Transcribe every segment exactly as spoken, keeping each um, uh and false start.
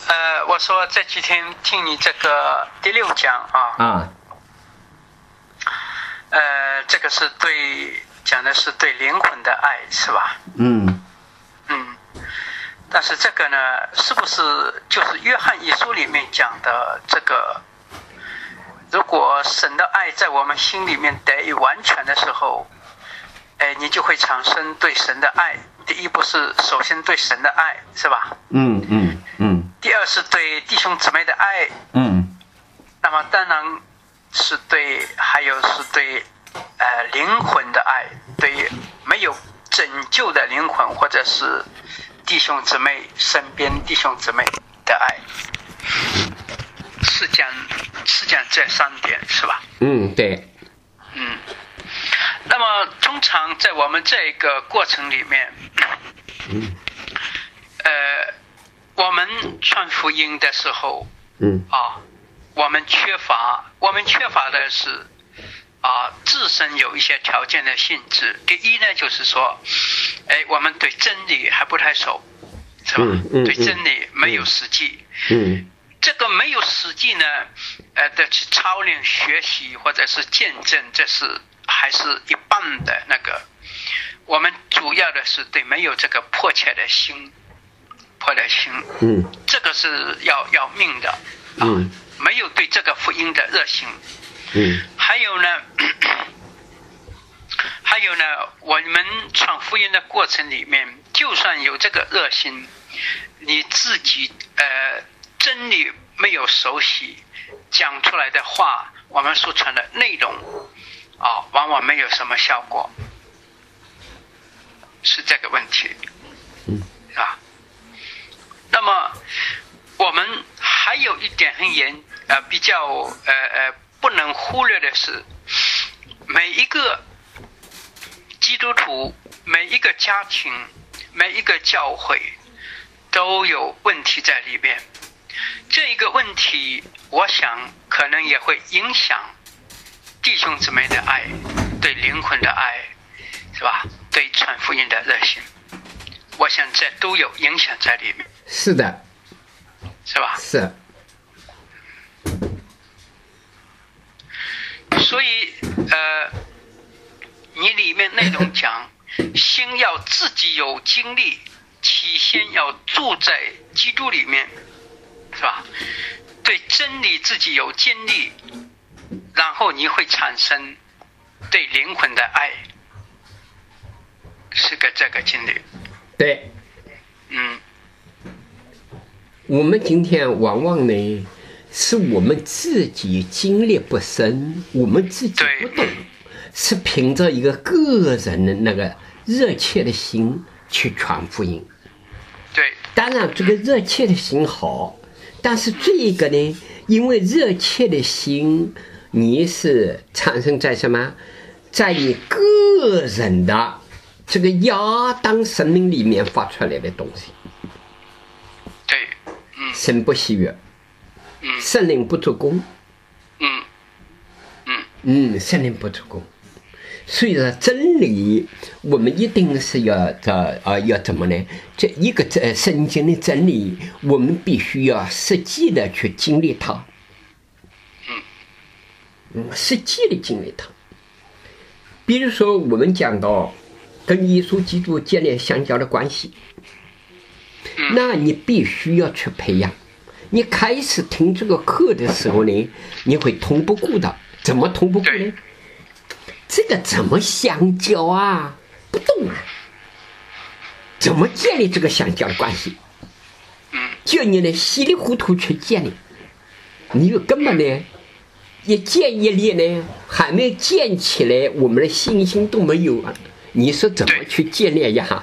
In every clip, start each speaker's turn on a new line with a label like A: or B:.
A: 呃，我说这几天听你这个第六讲啊，
B: 啊，
A: 呃，这个是对讲的是对灵魂的爱，是吧？
B: 嗯
A: 嗯。但是这个呢，是不是就是约翰一书里面讲的这个？如果神的爱在我们心里面得以完全的时候，哎，你就会产生对神的爱。第一步是首先对神的爱，是吧？
B: 嗯嗯嗯。
A: 第二是对弟兄姊妹的爱。
B: 嗯。
A: 那么当然是对，还有是对呃灵魂的爱，对没有拯救的灵魂或者是弟兄姊妹身边弟兄姊妹的爱，是讲是讲这三点，是吧？
B: 嗯，对。
A: 嗯。那么通常在我们这个过程里面，
B: 嗯，
A: 呃，我们传福音的时候，
B: 嗯
A: 啊，我们缺乏，我们缺乏的是啊，自身有一些条件的性质。第一呢，就是说，哎，我们对真理还不太熟，是吧？
B: 嗯嗯、
A: 对真理没有实际。
B: 嗯。
A: 这个没有实际呢，呃的去操练学习或者是见证，这是还是一半的那个。我们主要的是对没有这个迫切的心，迫切的心，
B: 嗯，
A: 这个是要要命的啊，
B: 嗯，
A: 没有对这个福音的热心，
B: 嗯，
A: 还有呢，还有呢，我们传福音的过程里面，就算有这个热心，你自己呃真理没有熟悉，讲出来的话，我们所传的内容啊，往往没有什么效果，是这个问题，
B: 嗯，
A: 是吧？那么我们还有一点很严呃比较呃呃不能忽略的是，每一个基督徒、每一个家庭、每一个教会都有问题在里面。这一个问题，我想可能也会影响弟兄姊妹的爱，对灵魂的爱，是吧？对传福音的热心，我想这都有影响在里面。
B: 是的，
A: 是吧？
B: 是。
A: 所以，呃，你里面内容讲，先要自己有经历，起先要住在基督里面，是吧？对真理自己有经历，然后你会产生对灵魂的爱，是个这个经历。
B: 对。
A: 嗯。
B: 我们今天往往呢，是我们自己经历不深，我们自己不懂，是凭着一个个人的那个热切的心去传福音。
A: 对，
B: 当然这个热切的心好，但是这个呢，因为热切的心，你是产生在什么？在你个人的这个亚当生命里面发出来的东西。
A: 对，嗯，
B: 神不喜悦，
A: 嗯，
B: 圣灵不做工，
A: 嗯，嗯，
B: 嗯，圣灵不做工。所以说真理，我们一定是要这啊要怎么呢？这一个这圣经的真理，我们必须要实际的去经历它，
A: 嗯，
B: 嗯，实际的经历它。比如说，我们讲到跟耶稣基督建立相交的关系。那你必须要去培养。你开始听这个课的时候呢，你会通不过的。怎么通不过呢？这个怎么相交啊？不懂啊。怎么建立这个相交的关系？叫你呢稀里糊涂去建立，你又根本呢一建一立呢还没建起来，我们的信心都没有啊。你说怎么去建立呀？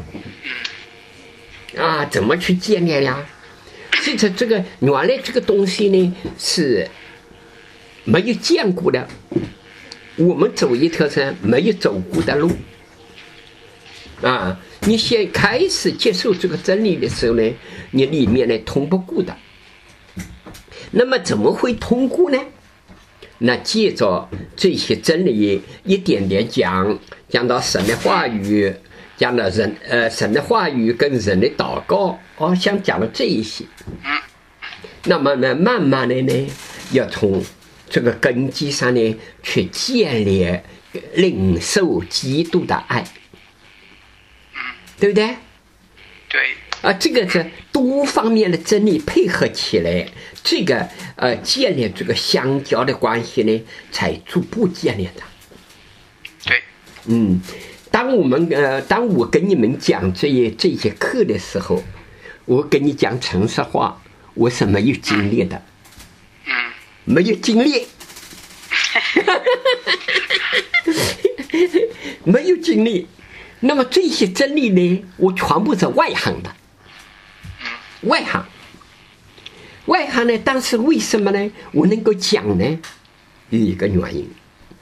B: 啊，怎么去建立呀？所以说这个原来这个东西呢是没有见过的，我们走一条山没有走过的路啊。你先开始接受这个真理的时候呢，你里面呢通不过的。那么怎么会通过呢？那借着这些真理一点点讲，讲到神的话语。讲到人呃神的话语跟人的祷告，哦，想讲到这一些， 那么呢，慢慢的呢，要从这个根基上呢去建立领受基督的爱，对不对？
A: 对。
B: 啊，这个是多方面的真理配合起来，这个呃建立这个相交的关系呢，才逐步建立的。
A: 对。
B: 嗯，当我们呃，当我跟你们讲这些这些课的时候，我跟你讲诚实话，我是没有经历的。
A: 嗯。
B: 没有经历。没有经历。那么这些真理呢，我全部是外行的。外行，外行呢？但是为什么呢？我能够讲呢？有一个原因，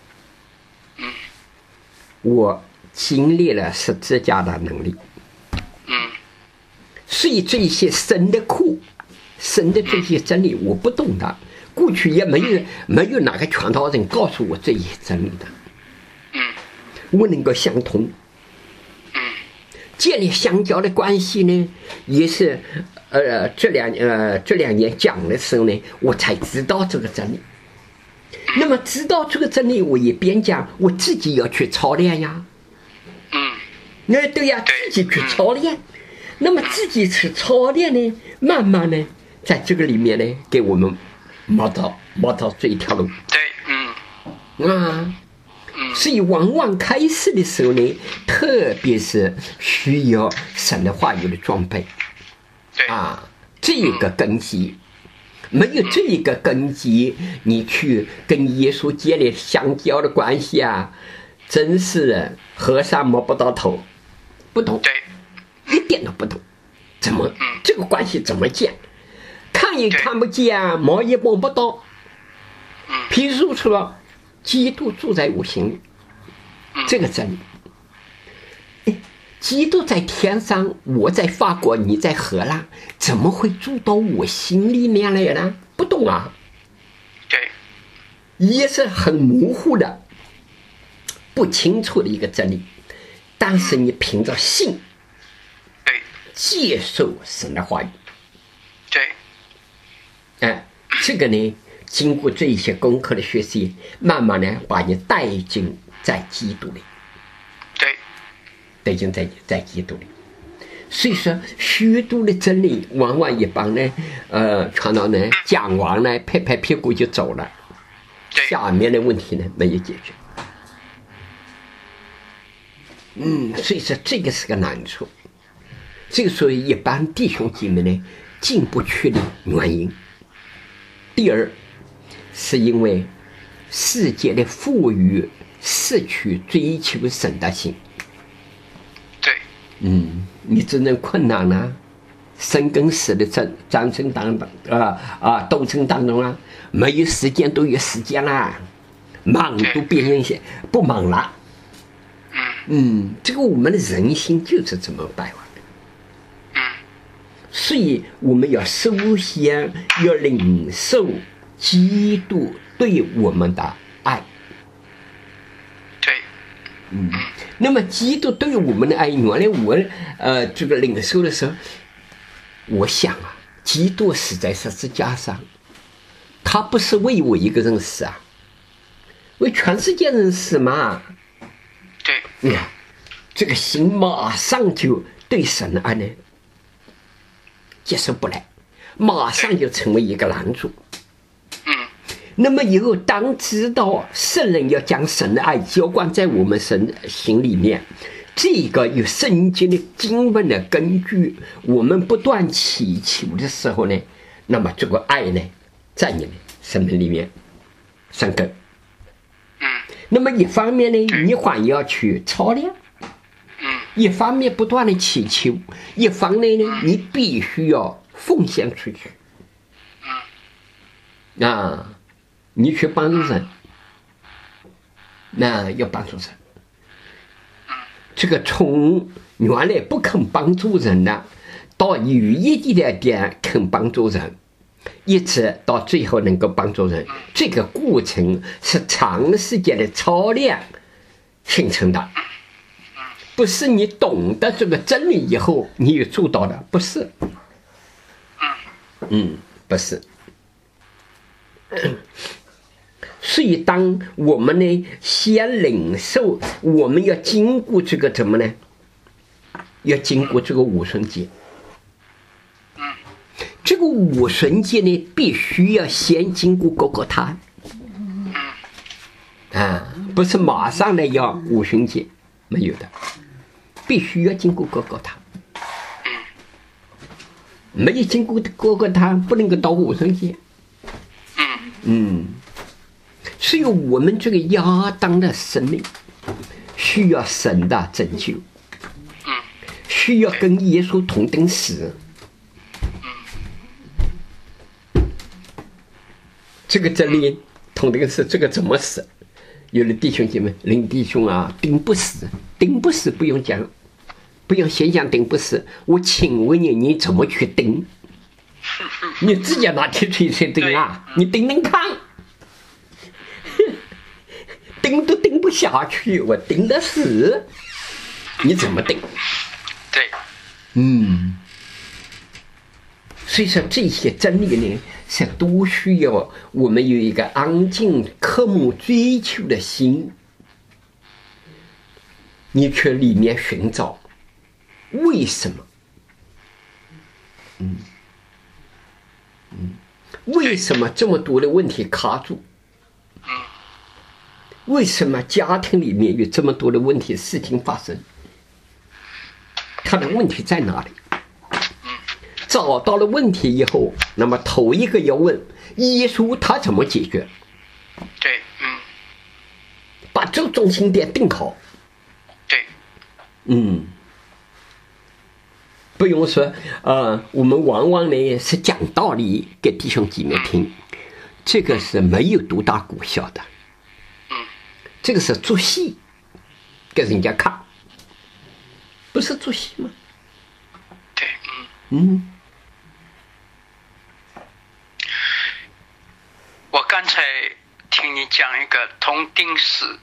B: 我经历了十字架的能力，所以这些神的课、神的这些真理我不懂的，过去也没有没有哪个传道人告诉我这些真理的，我能够相通，建立相交的关系呢，也是。呃，这两呃这两年讲的时候呢，我才知道这个真理。那么知道这个真理，我一边讲，我自己要去操练呀。
A: 嗯，
B: 那对呀，自己去操练。那么自己去操练呢，慢慢呢，在这个里面呢，给我们摸到摸到这一条路。
A: 对，嗯，
B: 啊，所以往往开始的时候呢，特别是需要神的话语的装备。啊，这一个根基，没有这一个根基，你去跟耶稣建立相交的关系啊，真是和尚摸不到头，不懂，一点都不懂，怎么这个关系怎么建？看也看不见，摸也摸不到，披露出了基督住在我心里，这个真理。基督在天上，我在法国，你在荷兰，怎么会住到我心里面来呢？不懂啊。
A: 对，
B: 也是很模糊的、不清楚的一个真理。但是你凭着信，
A: 对，
B: 接受神的话语，
A: 对，
B: 哎，这个呢，经过这一些功课的学习，慢慢的把你带进在基督里。已经在在基督里，所以说许多的真理，往往一帮呢，呃，传道呢讲完呢，拍拍屁股就走了，下面的问题呢没有解决。嗯，所以说这个是个难处，这个所以一般弟兄姐妹呢进不去的原因。第二，是因为世界的富裕失去追求神的心。嗯，你只能困难了、啊，生跟死的战战争当中啊啊斗争当中啊，没有时间都有时间啦，忙都变成些不忙了。嗯，这个我们的人心就是这么败坏的。所以我们要首先要领受基督对我们的爱。
A: 对，
B: 嗯。那么基督对我们的爱，原来我呃这个领受的时候，我想啊，基督死在十字架上，他不是为我一个人死啊，为全世界人死嘛。
A: 对，
B: 呀、嗯，这个心马上就对神的爱呢接受不来，马上就成为一个拦阻。那么以后当知道圣人要将神的爱浇灌在我们神心里面，这个有圣经的经文的根据，我们不断祈求的时候呢，那么这个爱呢在你们生命里面生根。那么一方面呢，你还要去操练，一方面不断的祈求，一方面呢，你必须要奉献出去。啊，你去帮助人，那要帮助人。这个从原来不肯帮助人的，到有一点点肯帮助人，一直到最后能够帮助人，这个过程是长时间的操练形成的，不是你懂得这个真理以后你有做到的，不是。嗯，不是。 所以当我们呢先领受，我们要经过这个怎么呢？要经过这个五旬节。这个五旬节呢，必须要先经过各个他。啊，不是马上呢要五旬节，没有的，必须要经过各个他。没有经过各个他，不能够到五旬节。嗯，所以我们这个亚当的生命需要神的拯救，需要跟耶稣同等死。这个真理同等死，这个怎么死？有的弟兄姐妹，林弟兄啊，顶不死，顶不死不用讲，不用先讲顶不死。我请问你，你怎么去顶？你自己拿铁锤去顶啊？你顶顶看，顶都顶不下去，我顶的死，你怎么顶？
A: 对，
B: 嗯。所以说这些真理呢，是都需要我们有一个安静、渴慕、追求的心，你去里面寻找为什么？嗯嗯，为什么这么多的问题卡住？为什么家庭里面有这么多的问题事情发生？它的问题在哪里？找到了问题以后，那么头一个要问耶稣他怎么解决？
A: 对，嗯，
B: 把这个中心点定好。
A: 对，
B: 嗯，不用说，呃，我们往往呢是讲道理给弟兄姐妹听，这个是没有多大果效的。
A: 嗯，
B: 这个是做戏给人家看，不是做戏吗？
A: 对，
B: 嗯嗯。
A: 我刚才听你讲一个同钉死，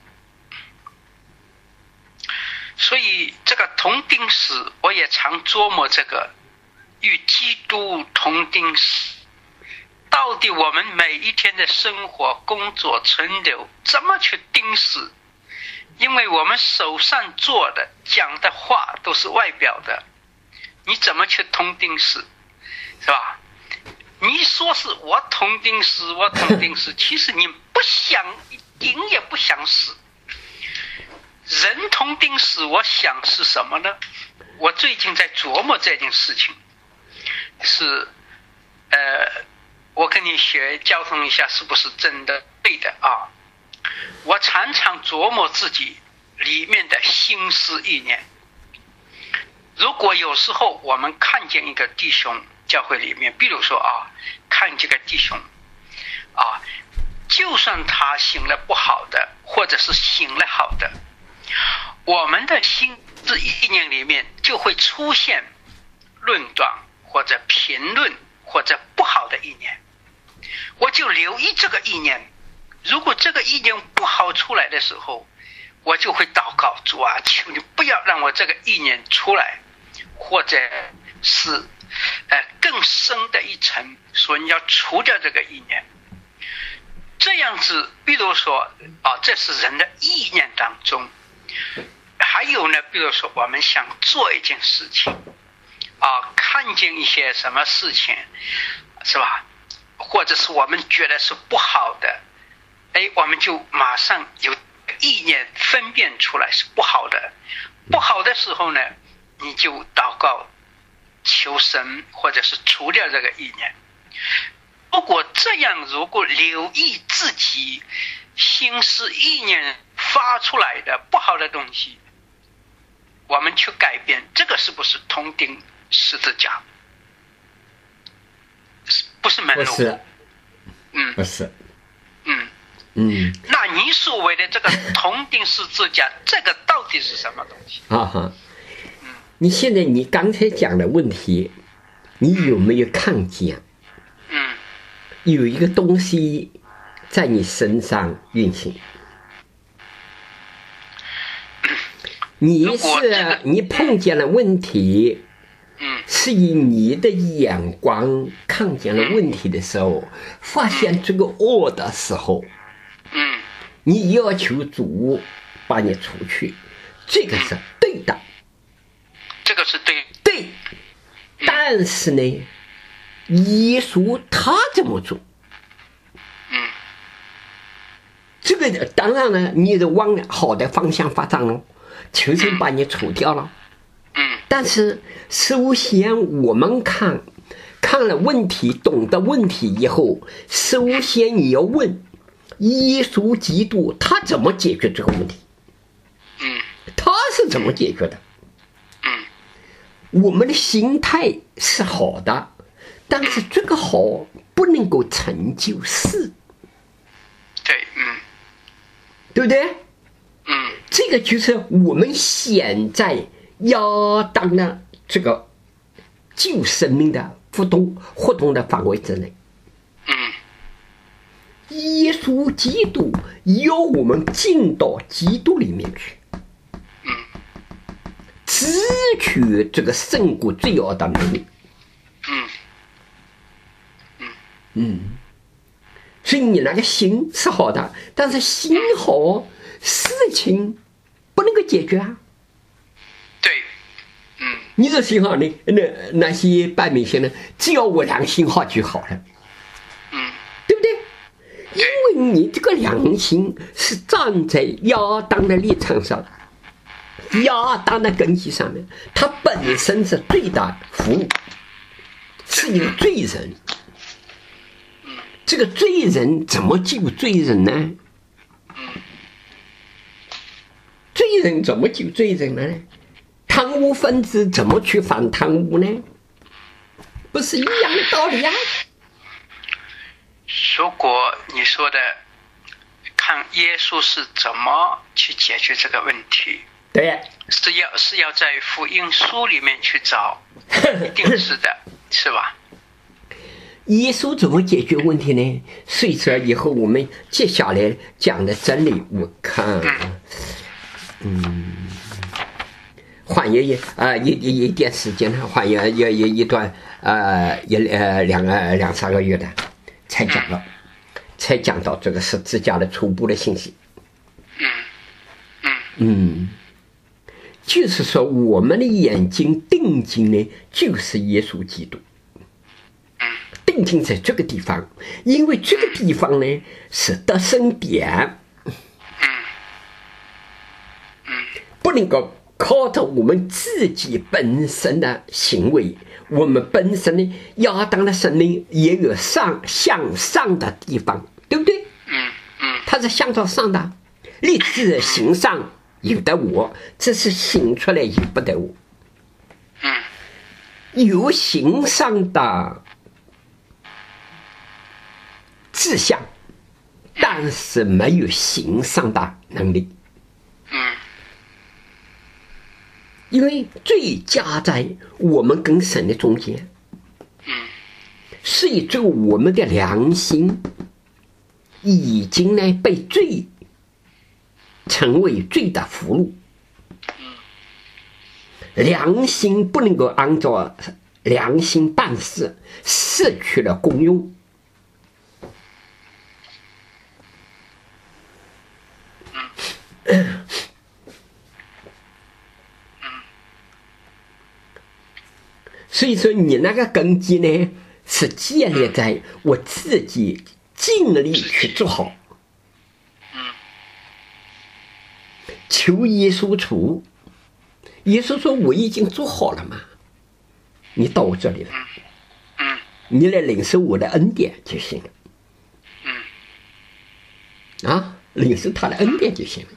A: 所以这个同钉死，我也常琢磨这个与基督同钉死，到底我们每一天的生活、工作、存留怎么去钉死？因为我们手上做的、讲的话都是外表的，你怎么去同钉死，是吧？你说是我同钉死，我同钉死，其实你不想钉也不想死。人同钉死，我想是什么呢？我最近在琢磨这件事情，是，呃，我跟你学交通一下，是不是真的对的啊？我常常琢磨自己里面的心思意念。如果有时候我们看见一个弟兄，教会里面，比如说啊，看这个弟兄啊，就算他行了不好的，或者是行了好的，我们的心思意念里面就会出现论断或者评论或者不好的意念，我就留意这个意念。如果这个意念不好出来的时候，我就会祷告，主啊，求你不要让我这个意念出来，或者是呃，更深的一层，说你要除掉这个意念。这样子，比如说啊，这是人的意念当中。还有呢，比如说我们想做一件事情啊，看见一些什么事情，是吧？或者是我们觉得是不好的，哎，我们就马上有意念分辨出来是不好的。不好的时候呢，你就祷告求神，或者是除掉这个意念。如果这样，如果留意自己心思意念发出来的不好的东西，我们去改变，这个是不是同钉十字架？不是门路。
B: 不是，
A: 嗯，
B: 不是，
A: 嗯
B: 嗯。
A: 那你所谓的这个同钉十字架，这个到底是什么东西？
B: 啊哈。你现在你刚才讲的问题，你有没有看见？
A: 嗯，
B: 有一个东西在你身上运行。你是你碰见了问题，
A: 嗯，
B: 是以你的眼光看见了问题的时候，发现这个恶的时候，
A: 嗯，
B: 你要求主把你除去，这个是对的，
A: 这个是对，
B: 对。但是呢，耶稣他怎么做？
A: 嗯，
B: 这个当然了，你是往好的方向发展了，求神把你除掉了。
A: 嗯，
B: 但是首先我们看看了问题，懂得问题以后，首先你要问耶稣基督他怎么解决这个问题？
A: 嗯，
B: 他是怎么解决的？
A: 嗯，
B: 我们的心态是好的，但是这个好不能够成就事，
A: 对，嗯，
B: 对不对？
A: 嗯，
B: 这个就是我们现在要当的这个救生命的活动活动的范围之内。
A: 嗯，
B: 耶稣基督要我们进到基督里面去，
A: 嗯，
B: 支取这个胜过罪恶的能力。
A: 嗯，
B: 嗯，所以你那个心是好的，但是心好，事情不能够解决啊。
A: 对，嗯，
B: 你这心好呢，那那些百名信呢，只要我良心好就好了，
A: 嗯，
B: 对不对？因为你这个良心是站在亚当的立场上，亚当的根基上面，他本身是罪的服务，是一个罪人。这个罪人怎么救罪人呢？罪人怎么救罪人呢？贪污分子怎么去反贪污呢？不是一样的道理啊！
A: 如果你说的看耶稣是怎么去解决这个问题，
B: 对，
A: 是要是要在福音书里面去找，一定是的，是吧？
B: 耶稣怎么解决问题呢？随着以后我们接下来讲的真理，我看，嗯，还有一啊一一一点时间呢，还有有有一段呃一呃两个两三个月的才讲到，才讲到这个十字架的初步的信息。
A: 嗯嗯
B: 嗯，就是说我们的眼睛定睛呢，就是耶稣基督。定睛在这个地方，因为这个地方呢是得胜点，不能够靠着我们自己本身的行为，我们本身呢亚当的生命也有上向上的地方，对不对？
A: 嗯嗯，
B: 它是向着上的，立志行上有得我，这是行出来有不得我。
A: 嗯，
B: 有行上的志向，但是没有行上的能力。
A: 嗯，
B: 因为罪加在我们跟神的中间。
A: 嗯，
B: 所以这个我们的良心已经呢被罪成为罪的俘虏。良心不能够按照良心办事，失去了功用。所以说你那个根基呢是建立在我自己尽力去做好，求耶稣除。耶稣说我已经做好了嘛，你到我这里来，你来领受我的恩典就行了，啊，领受他的恩典就行了。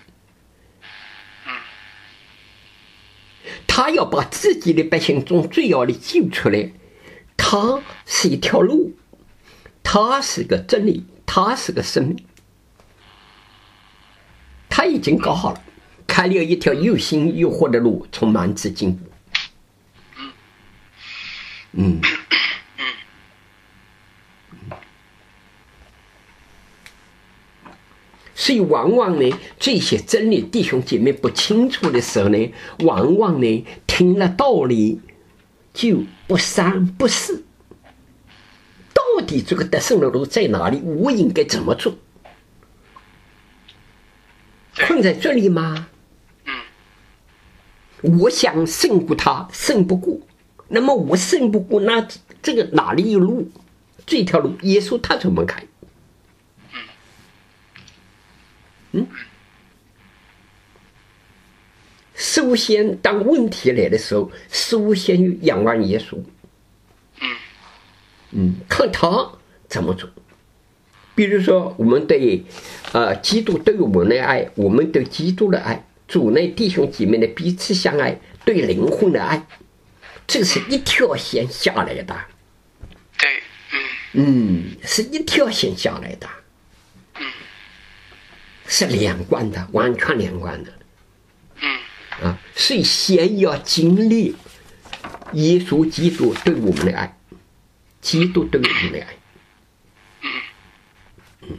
B: 他要把自己的百姓从罪恶里救出来，他是一条路，他是个真理，他是个生命，他已经搞好了，开了一条又新又活的路，从满至进步。嗯，所以往往呢，这些真理弟兄姐妹不清楚的时候呢，往往呢听了道理就不三不四。到底这个得胜的路在哪里？我应该怎么做？困在这里吗？我想胜过他，胜不过。那么我胜不过，那这个哪里有路？这条路，耶稣他怎么开？嗯。首先，当问题来的时候，首先仰望耶稣。嗯，看他怎么做。比如说，我们对呃基督对我们的爱，我们对基督的爱，主内弟兄姐妹的彼此相爱，对灵魂的爱，这是一条线下来的。
A: 对，嗯，
B: 嗯，是一条线下来的，
A: 嗯，
B: 是连贯的，完全连贯的。
A: 嗯，
B: 啊，所以先要经历耶稣基督对我们的爱。基督对我们的爱，嗯，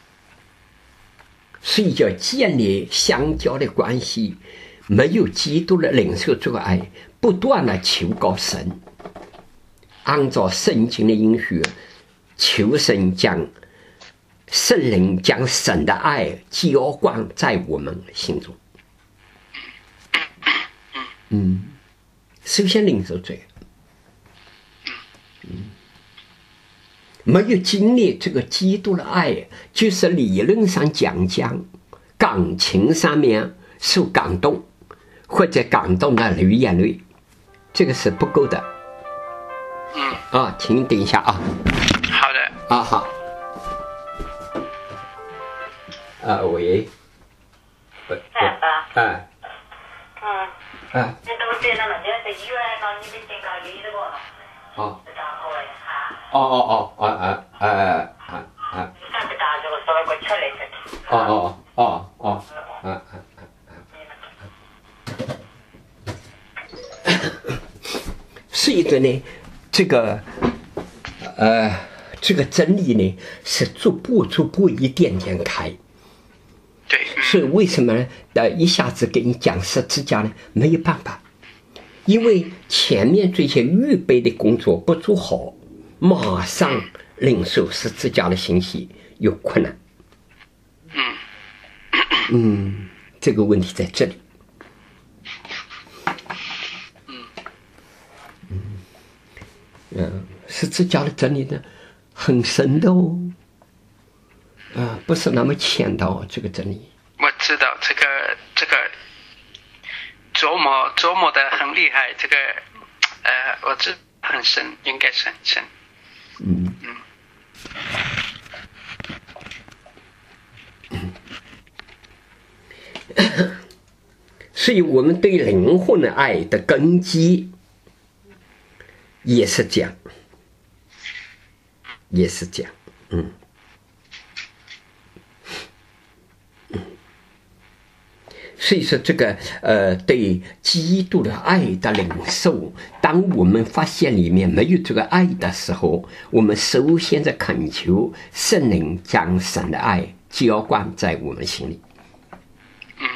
B: 所以要建立相交的关系。没有基督的领受这个爱，不断的求告神，按照圣经的应许，求神将圣灵将神的爱浇灌在我们心中。嗯，首先领受这个，嗯。没有经历这个基督的爱，就是理论上讲讲，感情上面受感动，或者感动的流眼泪，这个是不够的。
A: 嗯。
B: 啊，请等一下啊。
A: 好的。
B: 啊好。啊喂。
C: 喂。哎爸。
B: 哎。
C: 嗯。
B: 啊。好。哦哦哦，啊啊啊啊啊！哦哦哦哦，啊啊啊！是一个呢，这个呃，这个真理呢是逐步逐步一点点开。
A: 对。
B: 所以为什么呢？呃，一下子给你讲十字架呢？没有办法，因为前面这些预备的工作不做好。马上领受十字架的信息有困难。
A: 嗯，
B: 嗯，这个问题在这里。
A: 嗯，
B: 嗯，嗯，十字架的真理呢，很深的哦，啊，不是那么浅的哦，这个真理。
A: 我知道这个这个琢磨琢磨的很厉害，这个呃，我知很深，应该是很深。
B: 嗯嗯，所以我们对灵魂的爱的根基也是这样，也是这样，嗯嗯，所以说这个呃，对基督的爱的领受，当我们发现里面没有这个爱的时候，我们首先在恳求圣灵将神的爱浇灌在我们心里。
A: 嗯。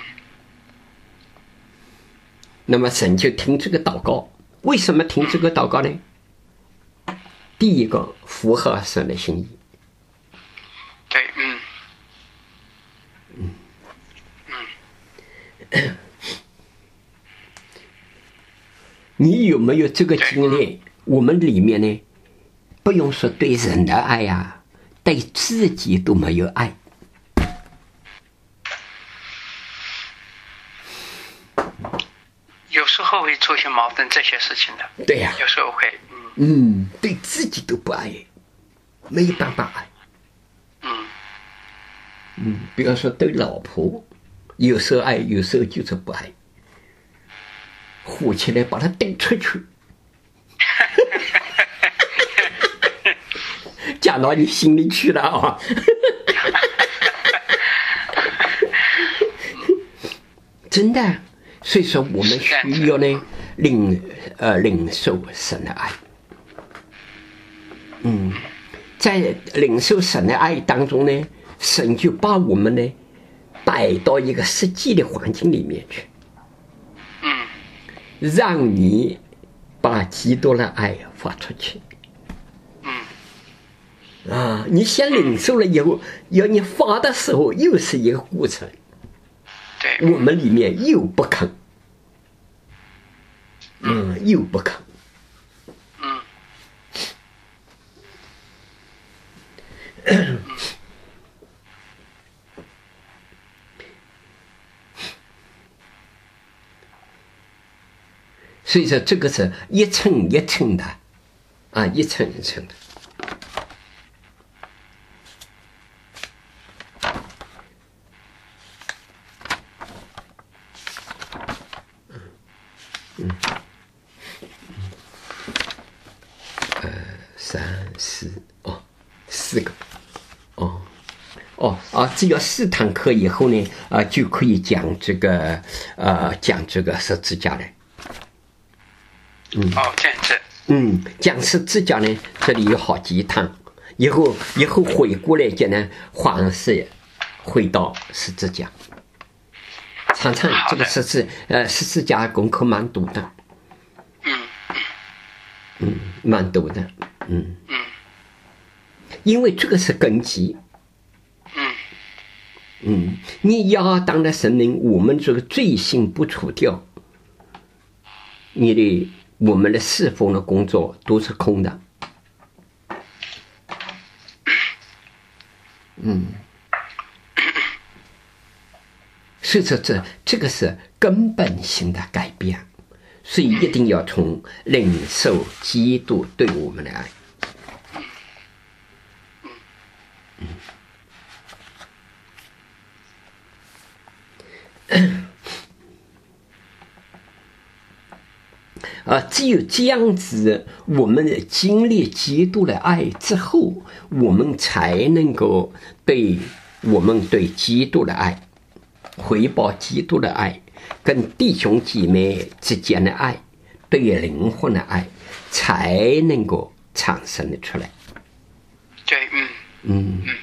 B: 那么神就听这个祷告。为什么听这个祷告呢？第一个，符合神的心意。
A: 对，嗯。
B: 嗯。你有没有这个经历？我们里面呢，不用说对人的爱呀，对自己都没有爱。
A: 有时候会出现矛盾这些事情的。
B: 对呀、啊，
A: 有时候会，
B: 嗯，嗯，对自己都不爱，没有办法爱。
A: 嗯。
B: 嗯，比方说对老婆，有时候爱，有时候就是不爱。火起来把他顶出去，讲到你心里去了啊！真的，所以说我们需要呢领呃领受神的爱。嗯，在领受神的爱当中呢，神就把我们呢摆到一个实际的环境里面去。让你把基督的爱发出去。
A: 嗯。
B: 啊，你先领受了以后，要你发的时候又是一个过程。
A: 对。
B: 我们里面又不肯，嗯，又不肯。
A: 嗯。
B: 所以说，这个是一层一层的，啊，一层一层的。嗯，呃，三四哦，四个，哦，哦啊，只要四堂课以后呢，啊，就可以讲这个，呃，讲这个十字架了。嗯，
A: 哦，这样子。
B: 嗯，讲十字架呢，这里有好几堂，以后以后回过来讲呢，黄色回到十字架。常常这个十字呃十字架功课蛮多的，
A: 嗯
B: 嗯，蛮多的，嗯
A: 嗯，
B: 因为这个是根基，
A: 嗯
B: 嗯，你亚当的生命，我们这个罪性不除掉，你的我们的侍奉的工作都是空的，嗯。所以说这这个是根本性的改变，所以一定要从领受基督对我们的爱。嗯，啊，只有这样子，我们经历基督的爱之后，我们才能够对我们对基督的爱。回报基督的爱，跟弟兄姐妹之间的爱，对灵魂的爱，才能够产生的出来。
A: 对，嗯
B: 嗯
A: 嗯，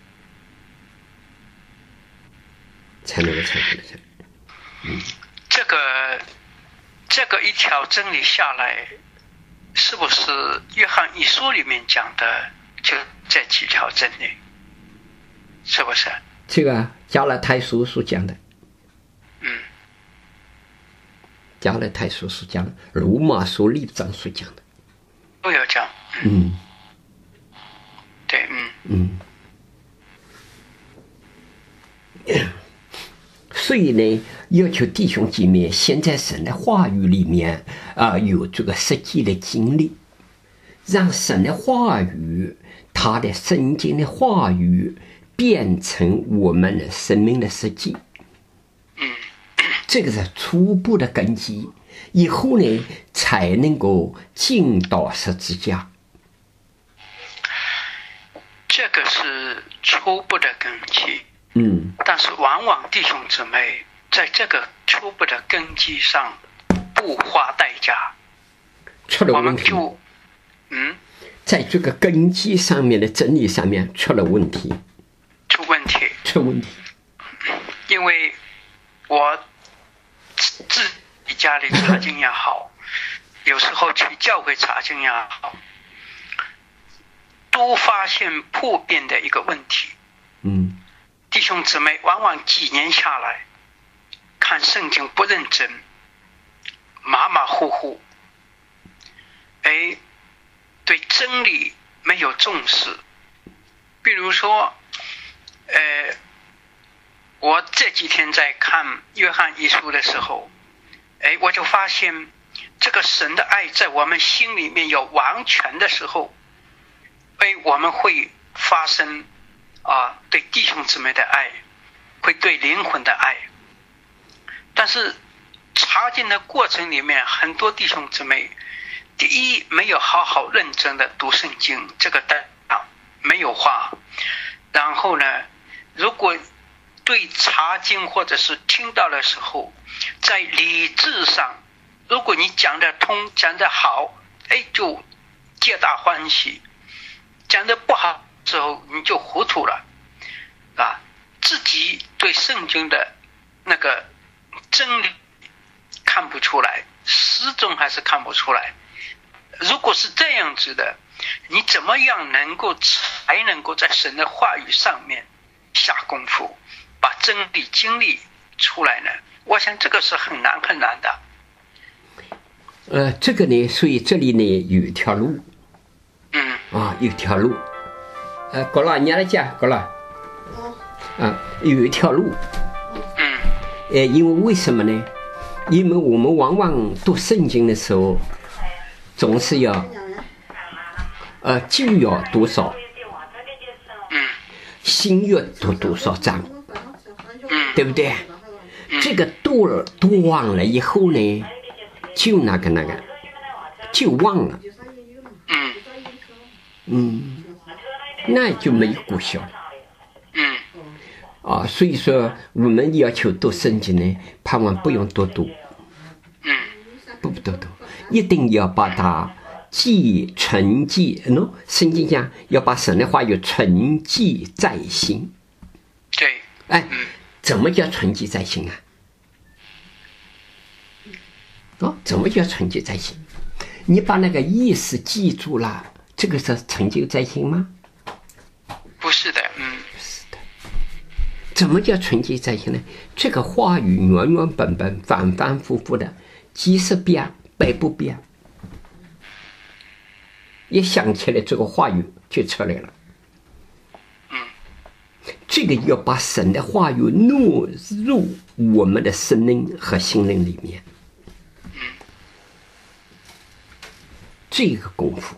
B: 才能够产生的出来。嗯，
A: 这个这个一条真理下来，是不是约翰一书里面讲的就这几条真理？是不是？
B: 这个加拉太书所讲的，
A: 嗯，
B: 加拉太书所讲的，罗马书六章所讲的，
A: 都有讲。
B: 嗯，
A: 对，嗯
B: 嗯。所以呢，要求弟兄姐妹先在神的话语里面啊、呃，有这个实际的经历，让神的话语，他的圣经的话语。变成我们的生命的实际，
A: 嗯，
B: 这个是初步的根基，以后呢才能够进到十字架。
A: 这个是初步的根基，
B: 嗯，
A: 但是往往弟兄姊妹在这个初步的根基上不花代价，
B: 出了问题。
A: 我们就，嗯，
B: 在这个根基上面的真理上面出了问题。
A: 出问题，
B: 出问题，
A: 因为我自己家里查经也好，有时候去教会查经也好，都发现普遍的一个问题。
B: 嗯，
A: 弟兄姊妹往往几年下来，看圣经不认真，马马虎虎，哎，对真理没有重视。比如说。呃，我这几天在看约翰一书的时候，哎，我就发现这个神的爱在我们心里面有完全的时候，哎，我们会发生啊对弟兄姊妹的爱，会对灵魂的爱。但是查经的过程里面，很多弟兄姊妹，第一没有好好认真的读圣经，这个的没有话，然后呢。如果对查经或者是听到的时候，在理智上，如果你讲得通、讲得好，哎，就皆大欢喜；讲得不好的时候，你就糊涂了，啊！自己对圣经的那个真理看不出来， 始终还是看不出来。如果是这样子的，你怎么样能够才能够在神的话语上面下功夫，把真理经历出来呢？我想这个是很难很难的。
B: 呃，这个呢，所以这里呢有一条路，
A: 嗯
B: 啊，有一条路，呃，过了你来讲，过了，啊，有一条路，
A: 嗯，
B: 呃，因为为什么呢？因为我们往往读圣经的时候，总是要，呃，旧要多少，
A: 嗯，
B: 新约读多少章，
A: 嗯，
B: 对不对？这个读了读忘了以后呢，就那个那个，就忘了，
A: 嗯，
B: 嗯，那就没有果效了。
A: 嗯，
B: 啊，所以说我们要求读圣经呢，盼望不用多读，
A: 嗯，
B: 不多读，一定要把它记存记。喏，圣经讲要把神的话语存记在心。
A: 对，
B: 哎，
A: 嗯，
B: 怎么叫存记在心啊？哦，怎么叫存记在心？你把那个意思记住了，这个是存记在心吗？
A: 不是的，嗯，
B: 怎么叫存记在心呢？这个话语原原本本、反反复复的，几十遍、百不遍，一想起来，这个话语就出来了。
A: 嗯，
B: 这个要把神的话语纳入我们的生灵和心灵里面。
A: 嗯，
B: 这个功夫。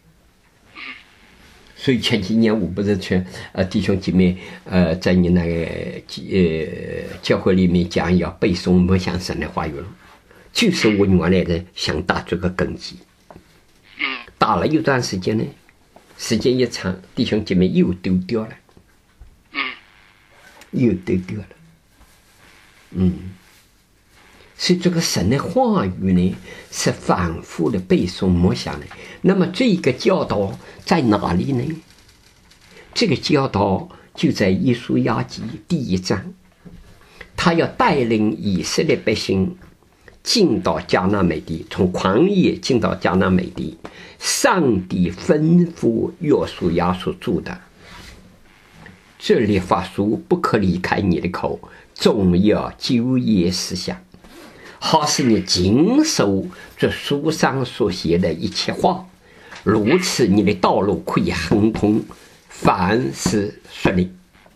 B: 所以前几年我不是去呃弟兄姐妹呃在你那个呃教会里面讲要背诵默想神的话语了，就是我原来的想打这个根基。
A: 嗯，
B: 打了一段时间呢，时间一长，弟兄姐妹又丢掉了，
A: 嗯，
B: 又丢掉了，嗯。所以这个神的话语呢，是反复的背诵默想的。那么这个教导在哪里呢？这个教导就在以书亚记第一章，他要带领以色列百姓进到迦南美地，从旷野进到迦南美地，上帝吩咐约书亚所做的，这律法书不可离开你的口，总要昼夜思想，好使你谨守这书上所写的一切话，如此你的道路可以亨通，凡事顺利。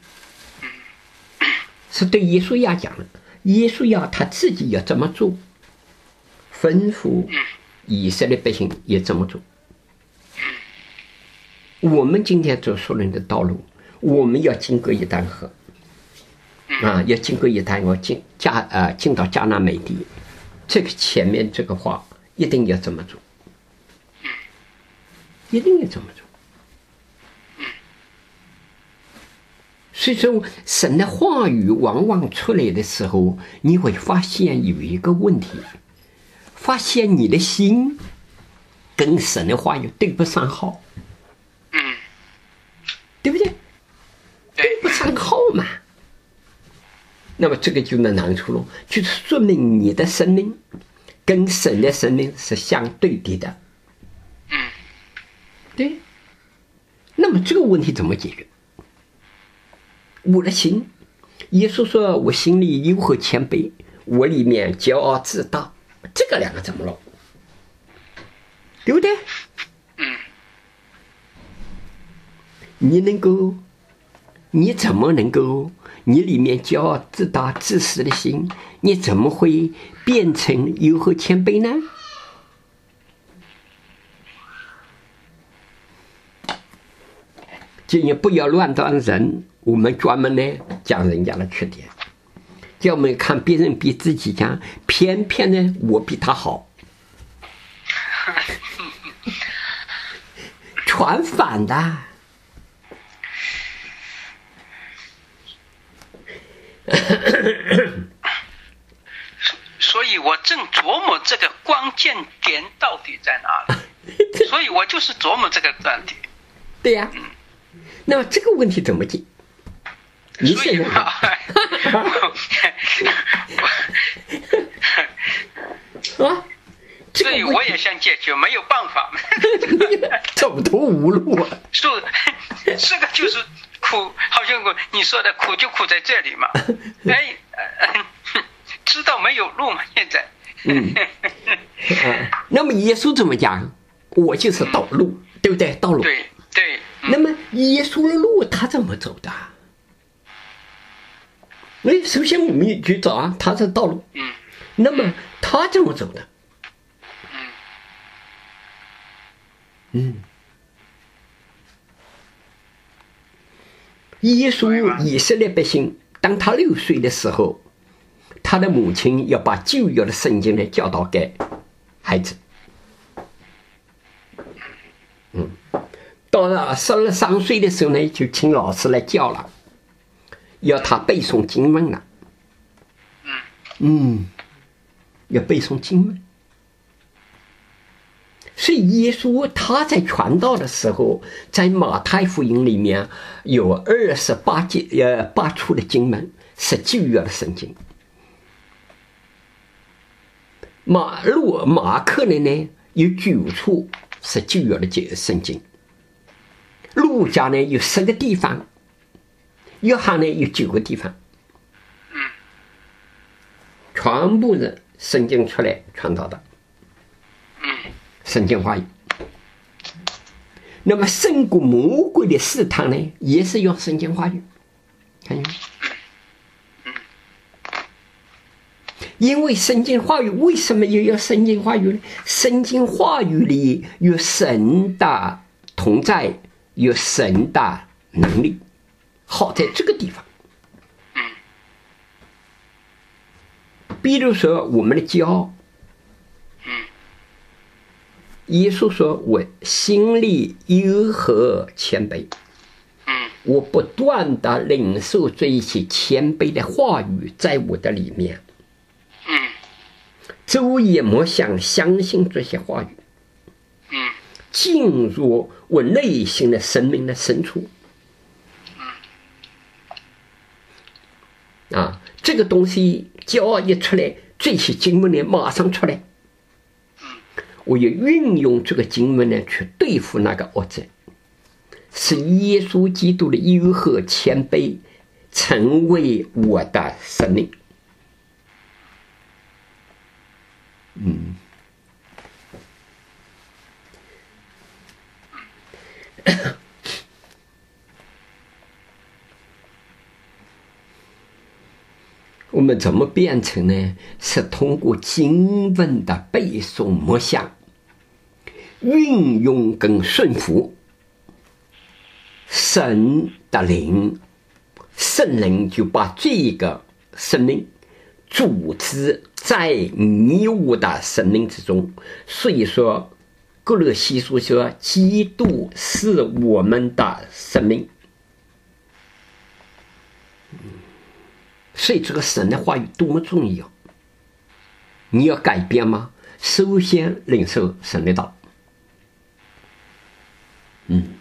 B: 是对耶稣亚讲的，耶稣亚他自己要这么做，吩咐以色列百姓也这么做。我们今天走属灵的道路，我们要经过一旦河，啊，要经过一旦河进迦呃进到迦南美地，这个前面这个话一定要这么做，一定要这么做。所以说，神的话语往往出来的时候，你会发现有一个问题，发现你的心跟神的话语对不上号，
A: 嗯，
B: 对不对？对不上号嘛。那么这个就能难处了，就是说明你的生命跟神的生命是相对的的。
A: 嗯，
B: 对。那么这个问题怎么解决？我的心，耶稣说我心里忧和谦卑，我里面骄傲自大，这个两个怎么了？对不对？
A: 嗯，
B: 你能够，你怎么能够，你里面骄傲自大自私的心，你怎么会变成忧和谦卑呢？今日不要乱当人，我们专门呢讲人家的缺点，叫我们看别人比自己强，偏偏呢我比他好，全反的。
A: 所以我正琢磨这个关键点到底在哪里，所以我就是琢磨这个问题。
B: 对呀、啊。那么这个问题怎么解？你现在啊， 这个
A: 所以我也想解决，没有办法，
B: 走投无路啊。
A: 是，这个就是苦，好像你说的苦就苦在这里嘛。哎，呃、知道没有路嘛？现在。
B: 嗯。啊，那么耶稣怎么讲？我就是道路，嗯、对不对？道路。
A: 对对。
B: 嗯、那么耶稣的路他怎么走的？哎，首先我们去找啊，他是道路。
A: 嗯。
B: 那么他怎么走的？嗯。耶稣以色列百姓，当他六岁的时候，他的母亲要把旧约的圣经呢教导给孩子。嗯。到了十二三岁的时候呢，就请老师来教了，要他背诵经文了。嗯，要背诵经文。所以耶稣他在传道的时候，在马太福音里面有二十八节呃八处的经文是旧约的圣经。马路马可的呢有九处是旧约的圣经。路加呢有十个地方，约翰呢有九个地方。全部是圣经出来传道的，圣经话语。那么胜过魔鬼的试探呢，也是用圣经话语，看见没？因为圣经话语为什么又要圣经话语呢？圣经话语里有神的同在，有神的能力，好在这个地方。比如说我们的骄傲，耶稣说我心里有何谦卑，我不断的领受这一些谦卑的话语在我的里面，昼夜默想相信这些话语，进入我内心的生命的深处。啊，这个东西骄傲一出来，这些经文呢马上出来，我也运用这个经文呢去对付那个恶者，使耶稣基督的优和谦卑成为我的生命。嗯。我们怎么变成呢？是通过经文的背诵默想，运用跟顺服，神的灵，圣灵就把这个生命组织在你我的生命之中。所以说哥罗西书说，基督是我们的生命。所以这个神的话语多么重要！你要改变吗？首先领受神的道。嗯，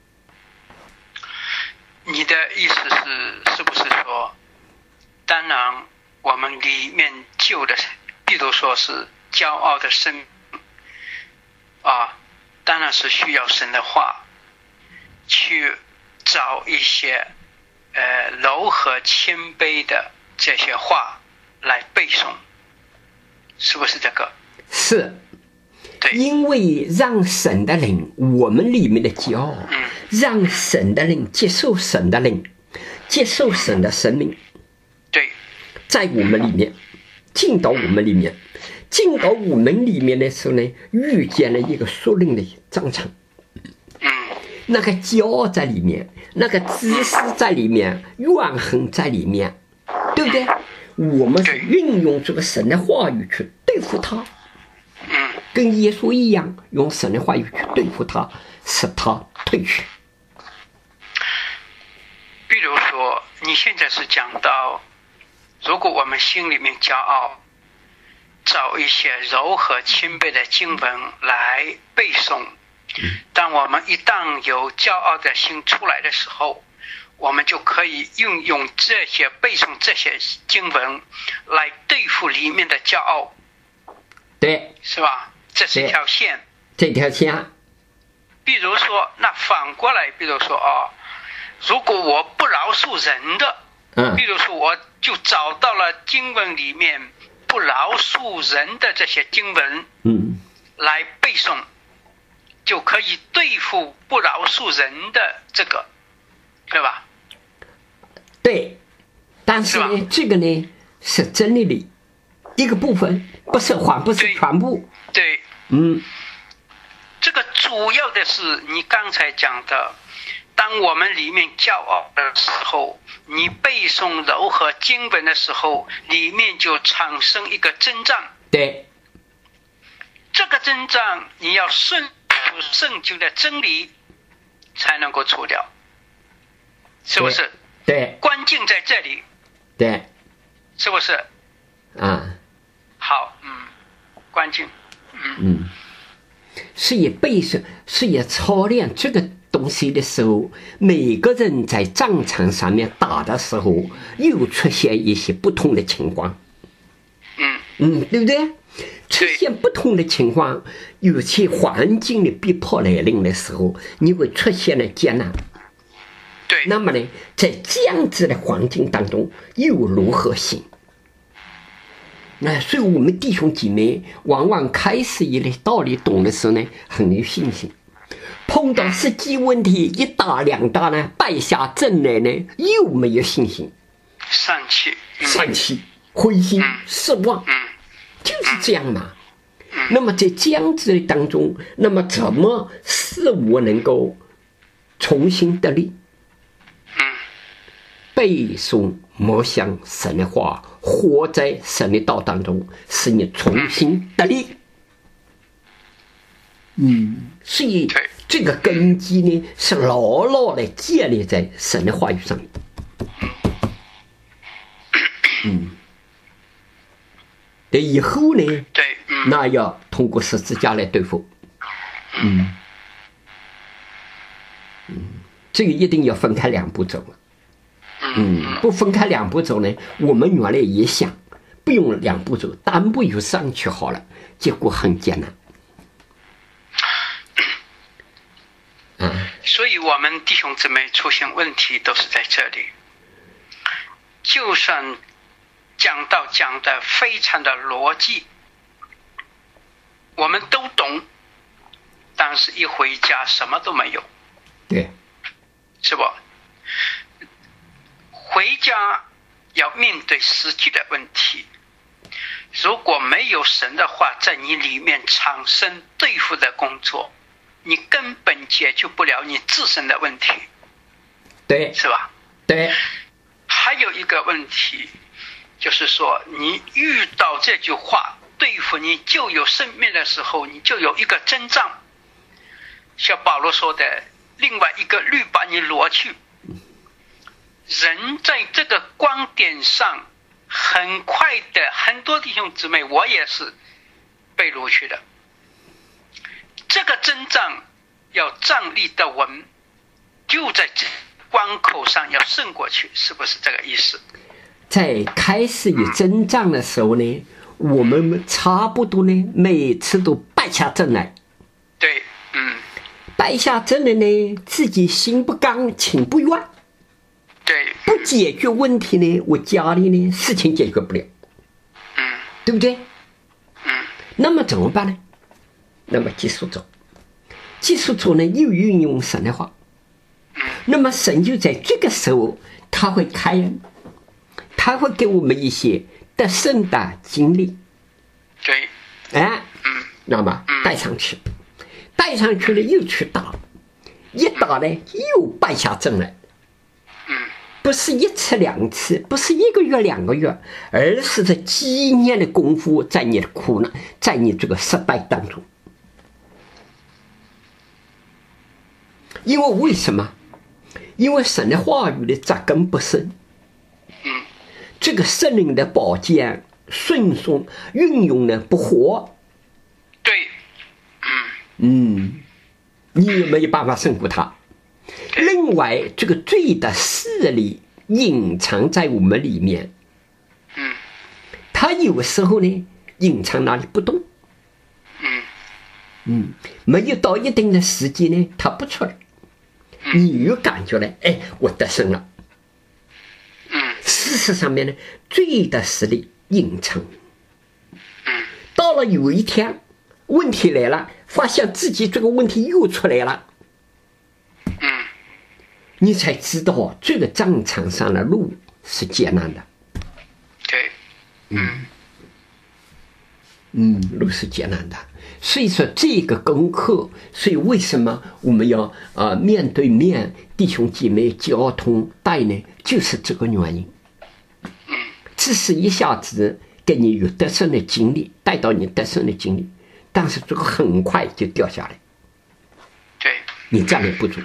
A: 你的意思是，是不是说，当然我们里面旧的，比如说是骄傲的生命啊，当然是需要神的话去找一些呃，柔和谦卑的这些话来背诵，是不是这个？
B: 是，
A: 对，
B: 因为让神的灵，我们里面的骄傲，嗯、让神的灵接受神的灵，接受神的生命，
A: 对，
B: 在我们里面，进到我们里面，进到我们里面的时候呢，遇见了一个属灵的章程。那个骄傲在里面，那个自私在里面，怨恨在里面，对不对？我们是运用这个神的话语去对付他，跟耶稣一样，用神的话语去对付他，使他退去。
A: 比如说，你现在是讲到，如果我们心里面骄傲，找一些柔和谦卑的经文来背诵。当我们一旦有骄傲的心出来的时候，我们就可以运用这些背诵这些经文来对付里面的骄傲，
B: 对，
A: 是吧？ 这是一条线。
B: 这条线。
A: 比如说，那反过来，比如说啊，如果我不饶恕人的，
B: 嗯，
A: 比如说我就找到了经文里面不饶恕人的这些经文，
B: 嗯，
A: 来背诵，就可以对付不饶恕人的这个，对吧？
B: 对，但是呢，这个呢是真理的一个部分，不是还不是全部。
A: 对，
B: 嗯，
A: 这个主要的是你刚才讲的，当我们里面骄傲的时候，你背诵柔和经文的时候，里面就产生一个征战。
B: 对，
A: 这个征战你要顺服圣经的真理才能够除掉，是不是？
B: 对，
A: 关键在这里。
B: 对，
A: 是不是？
B: 啊，
A: 好，嗯，关键，嗯
B: 嗯，是以背诵，是以操练这个东西的时候，每个人在战场上面打的时候，又出现一些不同的情况。
A: 嗯
B: 嗯，对不对？出现不同的情况，有些环境的逼迫来临的时候，你会出现了艰难。
A: 对。
B: 那么呢，在这样子的环境当中，又如何行？那所以我们弟兄姐妹往往开始一类道理懂的时候呢，很有信心。碰到实际问题一打两打呢，败下阵来呢，又没有信心，
A: 丧气、嗯、
B: 丧气、灰心、
A: 嗯、
B: 失望，
A: 嗯，
B: 就是这样嘛。嗯、那么在这样子的当中，那么怎么使我能够重新得力？
A: 嗯，
B: 背诵默想神的话，活在神的道当中，使你重新得力。嗯，所以这个根基呢，是牢牢的建立在神的话语上面。嗯，对，以后呢，
A: 对，嗯，
B: 那要通过十字架来对付。嗯，嗯，这个一定要分开两步走了。嗯，不分开两步走呢，我们原来也想不用两步走，单步就上去好了，结果很艰难。
A: 啊，所以我们弟兄姊妹出现问题都是在这里。就算讲道讲的非常的逻辑，我们都懂，但是一回家什么都没有。
B: 对，
A: 是不？回家要面对实际的问题，如果没有神的话在你里面产生对付的工作，你根本解决不了你自身的问题。
B: 对，
A: 是吧？
B: 对。
A: 还有一个问题，就是说你遇到这句话对付你就有生命的时候，你就有一个征战，像保罗说的，另外一个律把你掳去。人在这个观点上很快的，很多弟兄姊妹我也是被掳去的。这个征战要站立得稳，就在这关口上要胜过去，是不是这个意思？
B: 在开始有征战的时候呢，我们差不多呢每次都败下阵来。
A: 对，嗯，
B: 败下阵来呢，自己心不甘情不愿。
A: 对，
B: 不解决问题呢，我家里呢事情解决不了，
A: 嗯，
B: 对不对？
A: 嗯，
B: 那么怎么办呢？那么继续走，继续走呢，又运用神的话，
A: 嗯，
B: 那么神就在这个时候，他会开恩，他会给我们一些得胜的经历，
A: 对，
B: 哎，
A: 嗯，
B: 那么带上去，带上去了又去打，一打呢又败下阵来。不是一次两次，不是一个月两个月，而是这几年的功夫，在你的苦难，在你这个失败当中。因为为什么？因为神的话语的扎根不深，
A: 嗯，
B: 这个圣灵的宝剑顺顺运用呢不活，
A: 对，
B: 嗯嗯，你有没有办法胜过他？另外，这个罪的势力隐藏在我们里面，
A: 嗯，
B: 他有时候呢隐藏哪里不动，
A: 嗯，
B: 嗯，没有到一定的时机呢，它不出来。你有感觉了，哎，我得胜了。
A: 嗯，
B: 事实上面呢，罪的实力隐藏。嗯，到了有一天，问题来了，发现自己这个问题又出来了。
A: 嗯，
B: 你才知道这个战场上的路是艰难的。
A: 对，嗯，
B: 嗯，路是艰难的。所以说这个功课，所以为什么我们要呃面对面弟兄姐妹交通带呢？就是这个原因。
A: 嗯，
B: 只是一下子给你有得胜的经历，带到你得胜的经历，但是这个很快就掉下来。
A: 对，
B: 你站立不住。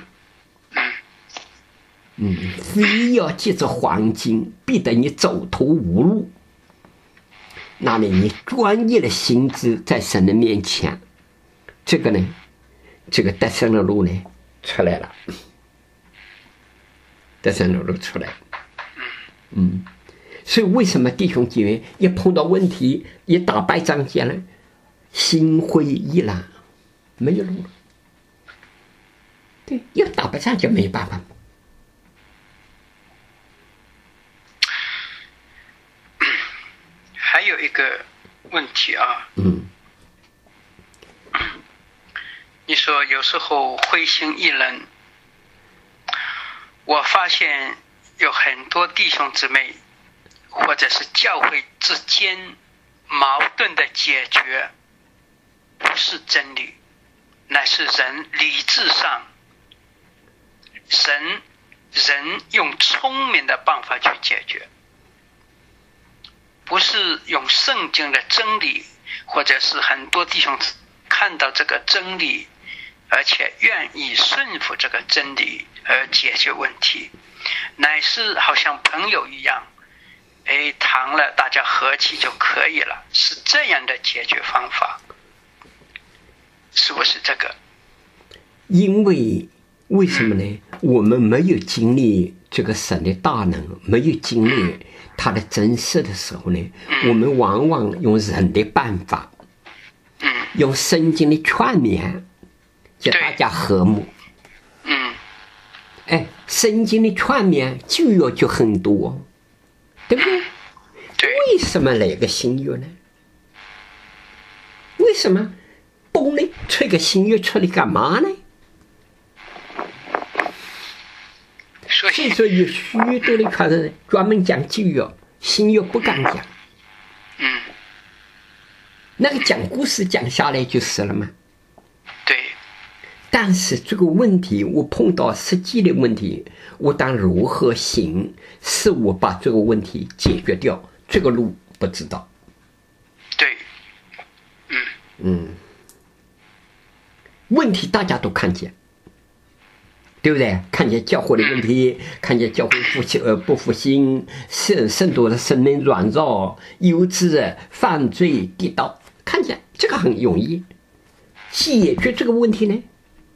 B: 嗯，非要借着环境逼得你走投无路，那么你专业的心智在神的面前，这个呢，这个得胜的路呢出来了，得胜的路出来了。嗯，所以为什么弟兄姐妹一碰到问题，一打败仗前呢，心灰意冷，没有路了。对，要打败仗就没办法。
A: 还有一个问题啊，
B: 嗯，
A: 你说有时候灰心意冷，我发现有很多弟兄姊妹或者是教会之间矛盾的解决，不是真理，乃是人理智上，神人用聪明的办法去解决。不是用圣经的真理，或者是很多弟兄看到这个真理，而且愿意顺服这个真理而解决问题，乃是好像朋友一样，哎，谈了大家和气就可以了，是这样的解决方法，是不是这个？
B: 因为为什么呢？我们没有经历这个神的大能，没有经历他的真实的时候呢，我们往往用人的办法，用圣经的劝勉，叫大家和睦。
A: 嗯，
B: 哎，圣经的劝勉就要求很多，对不对？
A: 对。
B: 为什么来个新约呢？为什么嘣呢？吹个新约出来干嘛呢？所以说有许多的传人专门讲旧约，新约不敢讲。
A: 嗯，
B: 那个讲故事讲下来就是了嘛。
A: 对。
B: 但是这个问题，我碰到实际的问题，我当如何行，是我把这个问题解决掉，这个路不知道。
A: 对。嗯
B: 嗯，问题大家都看见。对不对？看见教会的问题，看见教会复兴呃不复兴，圣圣徒的生命软弱、幼稚、犯罪、跌倒，看见这个很容易解决这个问题呢。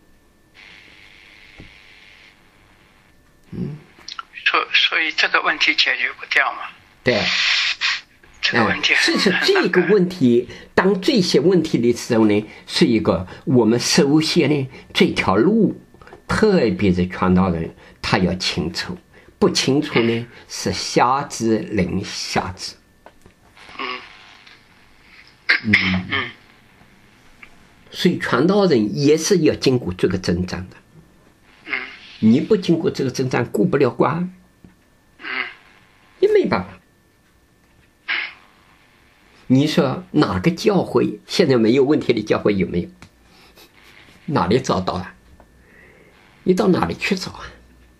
B: 嗯，
A: 所所以这个问题解决不掉嘛？
B: 对，
A: 这个问题很、
B: 哎、是这个问题，当这些问题的时候呢，是一个我们首先呢这条路。特别是传道人，他要清楚，不清楚呢是瞎子领瞎子。
A: 嗯
B: 嗯嗯，所以传道人也是要经过这个征战的。
A: 嗯，
B: 你不经过这个征战，过不了关。
A: 嗯，
B: 也没办法。你说哪个教会现在没有问题的教会有没有？哪里找到啊？你到哪里去找啊？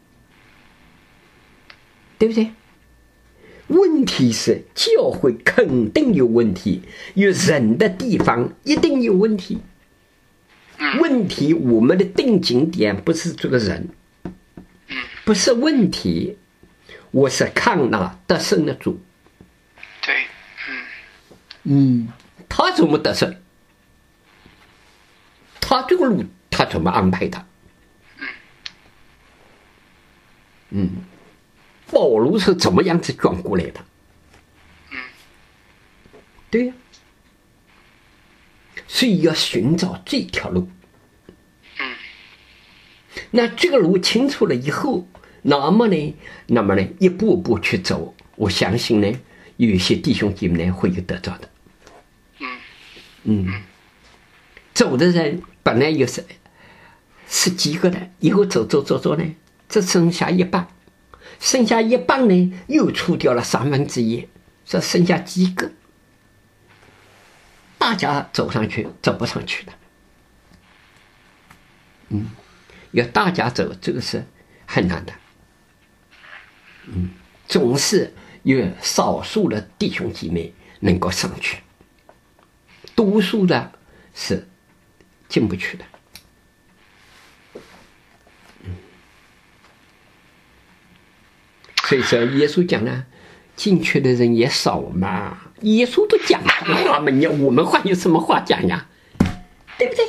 B: 对不对？问题是教会肯定有问题，有人的地方一定有问题。问题我们的定睛点不是这个人，不是问题，我是看那得胜的主。
A: 对，嗯
B: 嗯，他怎么得胜？他这个路他怎么安排的？嗯，保罗是怎么样子转过来的？
A: 嗯，
B: 对呀、啊。 所以要寻找这条路。
A: 嗯，
B: 那这个路清楚了以后，那么呢，那么呢，一步步去走，我相信呢，有一些弟兄姐妹呢会有得着的。
A: 嗯
B: 嗯，走的人本来有十十几个的，以后走走走走呢，只剩下一半，剩下一半呢又除掉了三分之一，这剩下几个？大家走上去走不上去的。嗯，要大家走，这个是很难的。嗯，总是有少数的弟兄姐妹能够上去，多数的是进不去的。嗯，所以说耶稣讲呢，进去的人也少嘛。耶稣都讲话嘛，你我们还有什么话讲呀？对不对？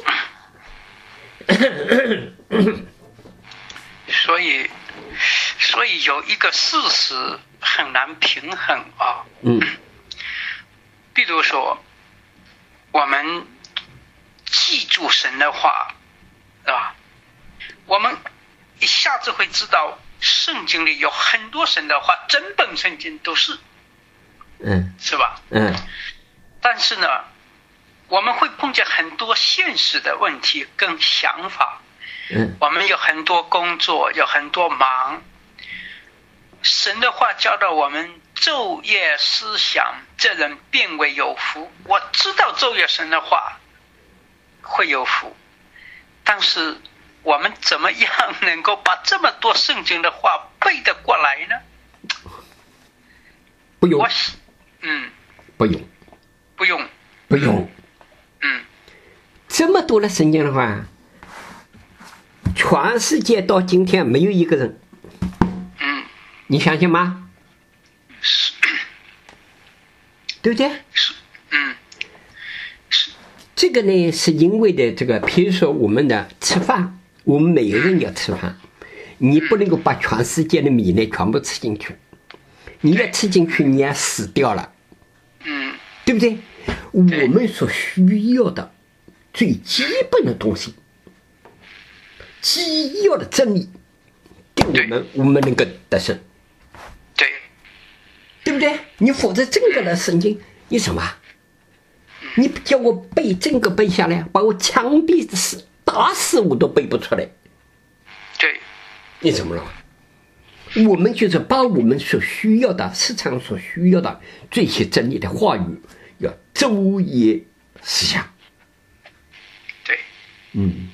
A: 所以，所以有一个事实很难平衡啊。
B: 嗯。
A: 比如说，我们记住神的话，是吧？我们一下子会知道，圣经里有很多神的话，整本圣经都是。
B: 嗯，
A: 是吧？
B: 嗯，
A: 但是呢，我们会碰见很多现实的问题跟想法。
B: 嗯，
A: 我们有很多工作，有很多忙。神的话教导我们昼夜思想，这人便为有福。我知道昼夜神的话会有福，但是我们怎么样能够把这么多圣经的话背得过来呢？
B: 不用。
A: 嗯，
B: 不用，
A: 不用，
B: 不用。
A: 嗯，
B: 这么多的圣经的话，全世界到今天没有一个人。
A: 嗯，
B: 你相信吗？
A: 是，
B: 对不对？
A: 是，嗯，是。
B: 这个呢，是因为的这个，比如说我们的吃饭，我们每个人要吃饭，你不能够把全世界的米呢全部吃进去，你要吃进去，你也死掉了。
A: 嗯，
B: 对不对？我们所需要的最基本的东西，基要的真理，给我们，我们能够得胜。
A: 对，
B: 对不对？你否则整个的圣经，你什么？你叫我背整个背下来，把我枪毙死、打死我都背不出来。
A: 对，
B: 你怎么了？我们就是把我们所需要的市场所需要的这些真理的话语，要昼夜思想。
A: 对，
B: 嗯，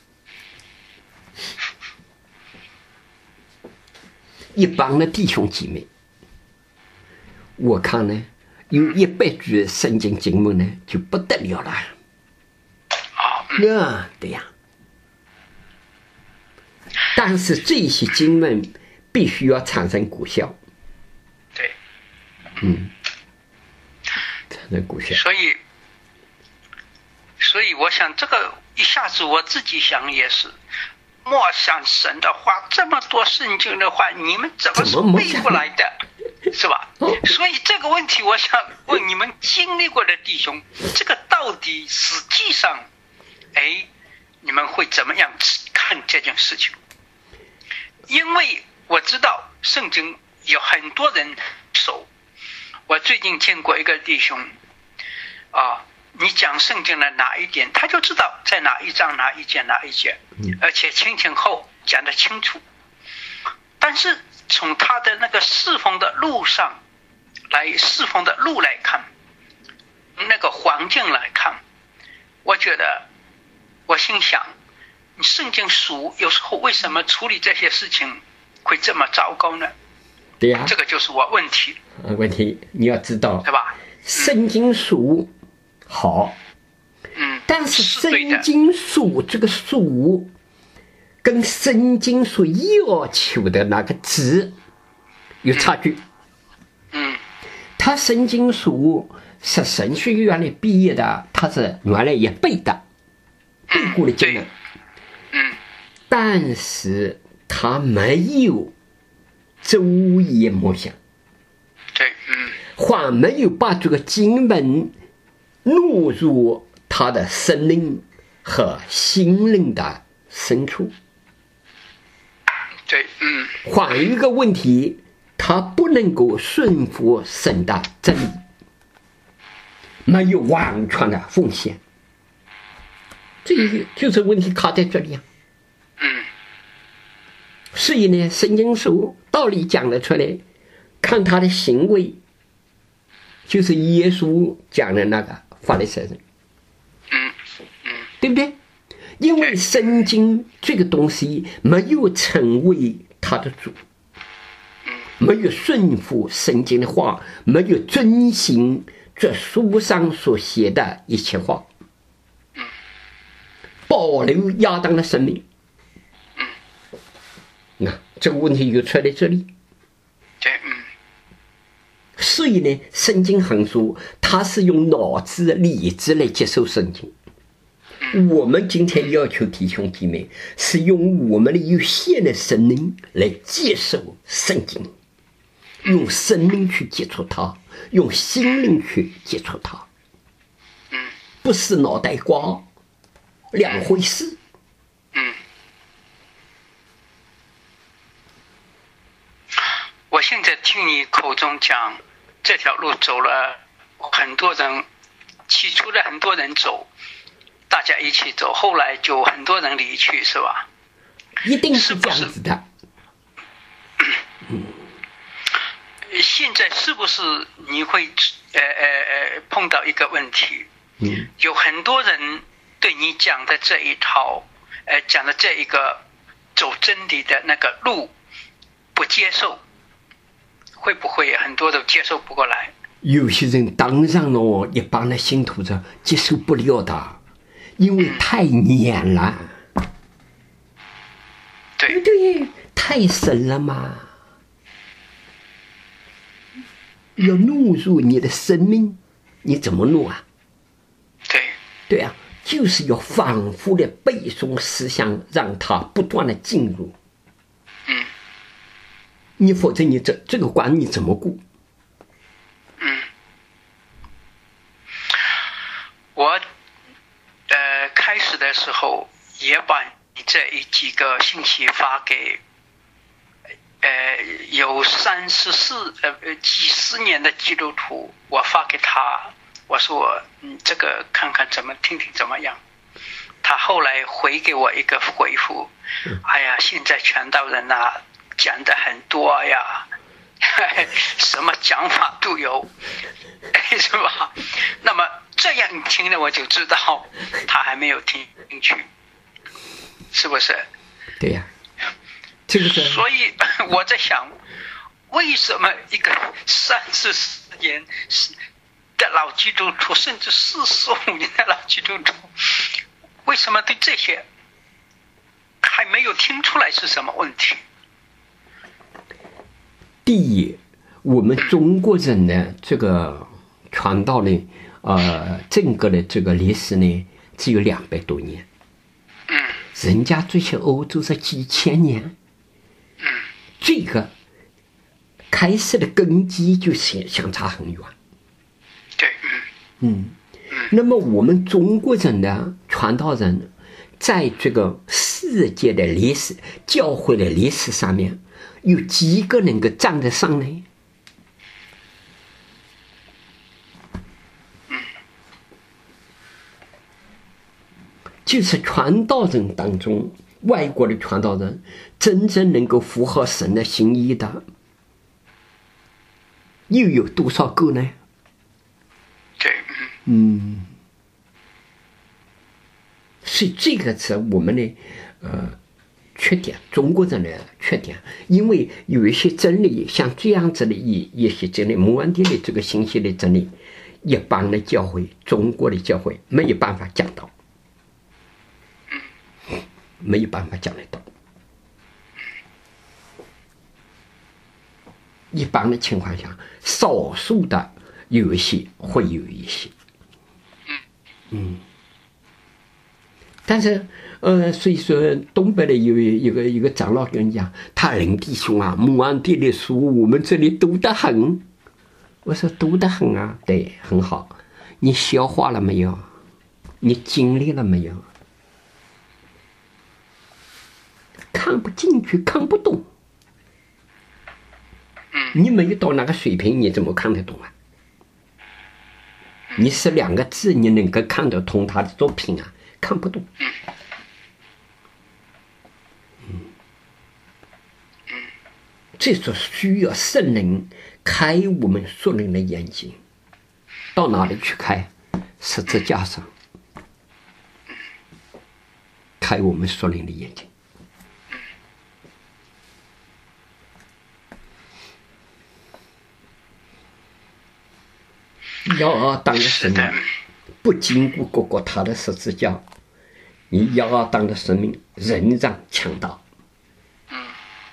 B: 一帮的弟兄姐妹，我看呢，有一百句圣经经文呢，就不得了了。
A: 啊，
B: 嗯、啊，对呀。但是这些经文必须要产生果效。
A: 对，
B: 嗯，产生果效。
A: 所以，所以我想这个一下子我自己想也是，默想神的话，这么多圣经的话，你们怎么是背过来的？是吧？所以这个问题，我想问你们经历过的弟兄，这个到底实际上，哎，你们会怎么样看这件事情？因为我知道圣经有很多人熟，我最近见过一个弟兄，啊，你讲圣经的哪一点，他就知道在哪一章哪一节哪一节，而且前前后讲得清楚。但是从他的那个侍奉的路上来侍奉的路来看，那个环境来看，我觉得，我心想，圣经书有时候为什么处理这些事情会这么糟糕呢？
B: 对呀、啊，
A: 这个就是我问题。
B: 问题你要知道，
A: 对吧？
B: 圣经书好，
A: 嗯，
B: 但是圣经书这个书跟圣经所要求的那个字有差距。
A: 嗯，
B: 他圣经书是神学院里毕业的，他是原来也背的，背过的经文。
A: 嗯，
B: 但是他没有昼夜默想。
A: 对，嗯，
B: 还没有把这个经文落入他的生灵和心灵的深处。
A: 对，嗯。
B: 换一个问题，他不能够顺服神的真理，没有完全的奉献。这个就是问题卡在这里啊。
A: 嗯。
B: 所以呢，圣经说道理讲了出来，看他的行为，就是耶稣讲的那个法利赛人。
A: 嗯嗯，
B: 对不对？因为圣经这个东西没有成为他的主，没有顺服圣经的话，没有遵行这书上所写的一切话，保留亚当的生命。那这个问题就出在这里。
A: 对，嗯。
B: 所以呢，圣经很说，他是用脑子、理智来接受圣经。我们今天要求弟兄姐妹是用我们的有限的生命来接受圣经，用生命去接触它，用心灵去接触它，不是脑袋瓜两回事。
A: 嗯，我现在听你口中讲这条路走了很多人，起初的很多人走，大家一起走，后来就很多人离去，是吧？
B: 一定是这样子的。
A: 嗯，现在是不是你会呃呃呃碰到一个问题？
B: 嗯，
A: 有很多人对你讲的这一套，呃，讲的这一个走真理的那个路不接受，会不会很多都接受不过来？
B: 有些人当然了，一般的信徒者接受不了的。因为太黏了，
A: 对
B: 对，太深了嘛，要入入你的生命，你怎么入啊？
A: 对，
B: 对啊，就是要反复的背诵思想，让它不断的进入。
A: 嗯，
B: 你否则你这这个关你怎么过？
A: 嗯，我。呃，开始的时候也把你这一几个信息发给，呃，有三十四呃几十年的基督徒，我发给他，我说，嗯，这个看看怎么听听怎么样。他后来回给我一个回复，哎呀，现在传道人呐讲的很多呀，什么讲法都有，是吧？那么。这样一听了我就知道他还没有听进去，是不是？
B: 对呀、啊，这个是。
A: 所以我在想，为什么一个三十四年的老基督徒，甚至四十五年的老基督徒，为什么对这些还没有听出来是什么问题？
B: 第一，我们中国人的这个传道呢。呃，整个的这个历史呢，只有两百多年。
A: 嗯，
B: 人家这些欧洲是几千年。
A: 嗯，
B: 这个开始的根基就相相差很远。
A: 对，
B: 嗯嗯。那么我们中国人的传道人，在这个世界的历史、教会的历史上面，有几个能够站得上呢？就是传道人当中，外国的传道人真正能够符合神的心意的，又有多少个呢？
A: 对，
B: 嗯，所以这个是我们的呃缺点，中国人的缺点，因为有一些真理，像这样子的一一些真理，摩安地的这个信息的真理，一般的教会，中国的教会没有办法讲到。没有办法讲得到。一般的情况下，少数的有一些会有一些，嗯，但是呃，所以说东北的有一个一个长老跟你讲，他林弟兄啊，摩安地的书我们这里读得很。我说读得很啊，对，很好。你消化了没有？ 你经历了没有？看不进去，看不懂。你没有到那个水平，你怎么看得懂啊？你是两个字，你能够看得通他的作品啊？看不懂。嗯，这就需要圣灵开我们属灵的眼睛。到哪里去开？十字架上开我们属灵的眼睛。亚当的生命不经过过过他的十字架，你亚当的生命仍然强大。
A: 嗯，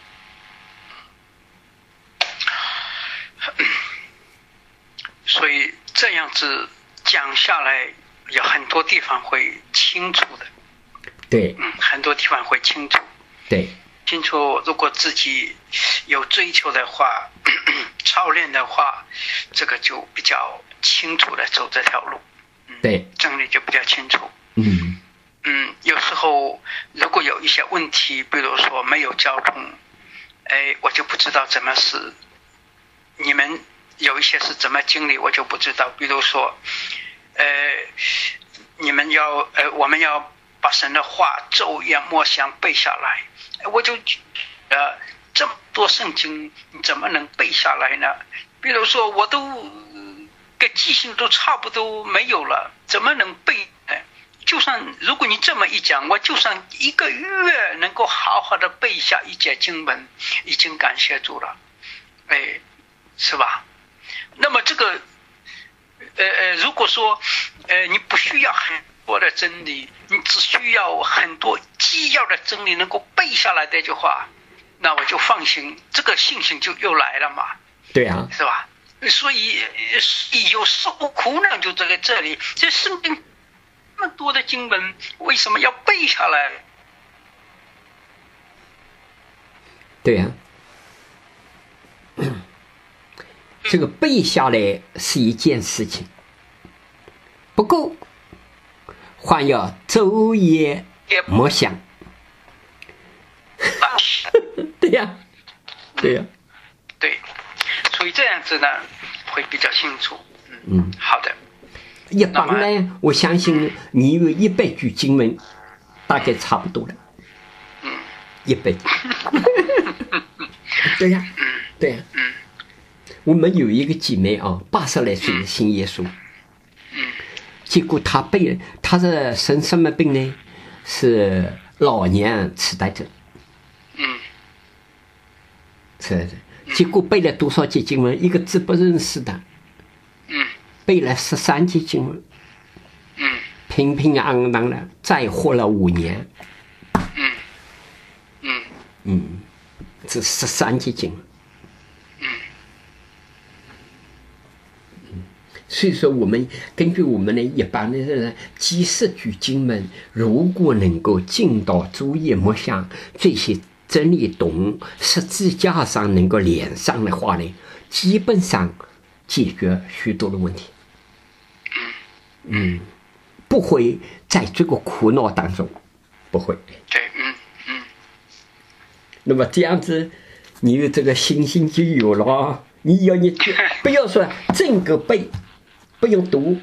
A: 所以这样子讲下来，有很多地方会清楚的。
B: 对，
A: 嗯，很多地方会清楚。
B: 对，
A: 清楚。如果自己有追求的话，操练的话，这个就比较清楚的走这条路。嗯、
B: 对，
A: 真理就比较清楚。
B: 嗯
A: 嗯，有时候如果有一些问题，比如说没有交通，哎，我就不知道怎么是。你们有一些是怎么经历，我就不知道。比如说，呃，你们要呃，我们要把神的话昼夜默想背下来，我就呃这么多圣经，你怎么能背下来呢？比如说，我都个记性都差不多没有了，怎么能背呢？就算如果你这么一讲，我就算一个月能够好好的背下一节经文，已经感谢主了，哎，是吧？那么这个，呃呃，如果说，呃，你不需要很多的真理，你只需要很多基要的真理能够背下来这句话，那我就放心，这个信心就又来了嘛。
B: 对啊，
A: 是吧？所以有受苦呢，就在这里。这圣经那么多的经文，为什么要背下来？
B: 对呀、啊，这个背下来是一件事情，不够，还要昼夜默想。对呀、啊，对呀、啊，
A: 对，所以这样子呢，会比较清楚。嗯，
B: 嗯
A: 好的。
B: 一般呢，我相信你有一百句经文，大概差不多了。
A: 嗯，
B: 一百句。对呀、啊，
A: 嗯，
B: 对呀、啊。
A: 嗯，
B: 我们有一个姐妹啊，八十来岁信耶稣。
A: 嗯。结
B: 果她被她是生什么病呢？是老年痴呆症。
A: 嗯。
B: 是。结果背了多少节经文，一个字不认识的。
A: 嗯。
B: 背了十三节经文。
A: 嗯。
B: 平平安安的再活了五年。
A: 嗯。嗯。
B: 嗯，这十三节经文。
A: 嗯。
B: 嗯，所以说我们根据我们的一般的人几十句经文，如果能够进到昼夜默想这些真理懂十字架上能够连上的话呢，基本上解决许多的问题。嗯，不会在这个苦恼当中，不会。
A: 对，嗯嗯。
B: 那么这样子，你有这个信心就有了。你要你不要说整个背，不用读，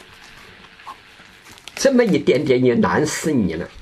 B: 这么一点点也难死你了。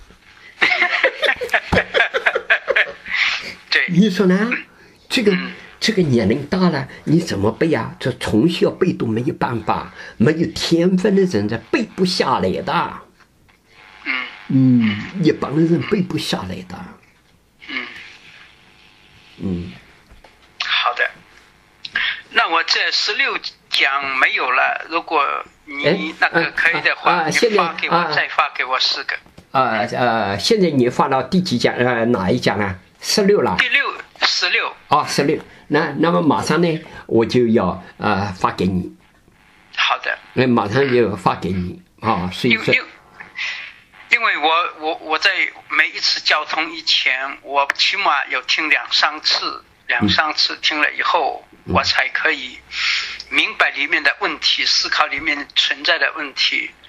A: 对，
B: 你说呢？这个、嗯、这个年龄大了，你怎么背啊？这从小背都没有办法，没有天分的人这背不下来的。
A: 嗯
B: 嗯，一般的人背不下来的。
A: 嗯
B: 嗯，
A: 好的。那我这十六讲没有了，如果你那个可以的话，
B: 啊啊、
A: 你发给我、啊，再发给我四个。
B: 啊呃，现在你发到第几讲？呃，哪一讲啊？十六了。
A: 第六，十六。
B: 哦，十六。那那么马上呢，我就要呃发给你。
A: 好的。
B: 那马上就发给你啊，所以说。
A: 因为我我我在每一次交通以前，我起码有听两三次，两三次听了以后，嗯、我才可以明白里面的问题，思考里面存在的问题。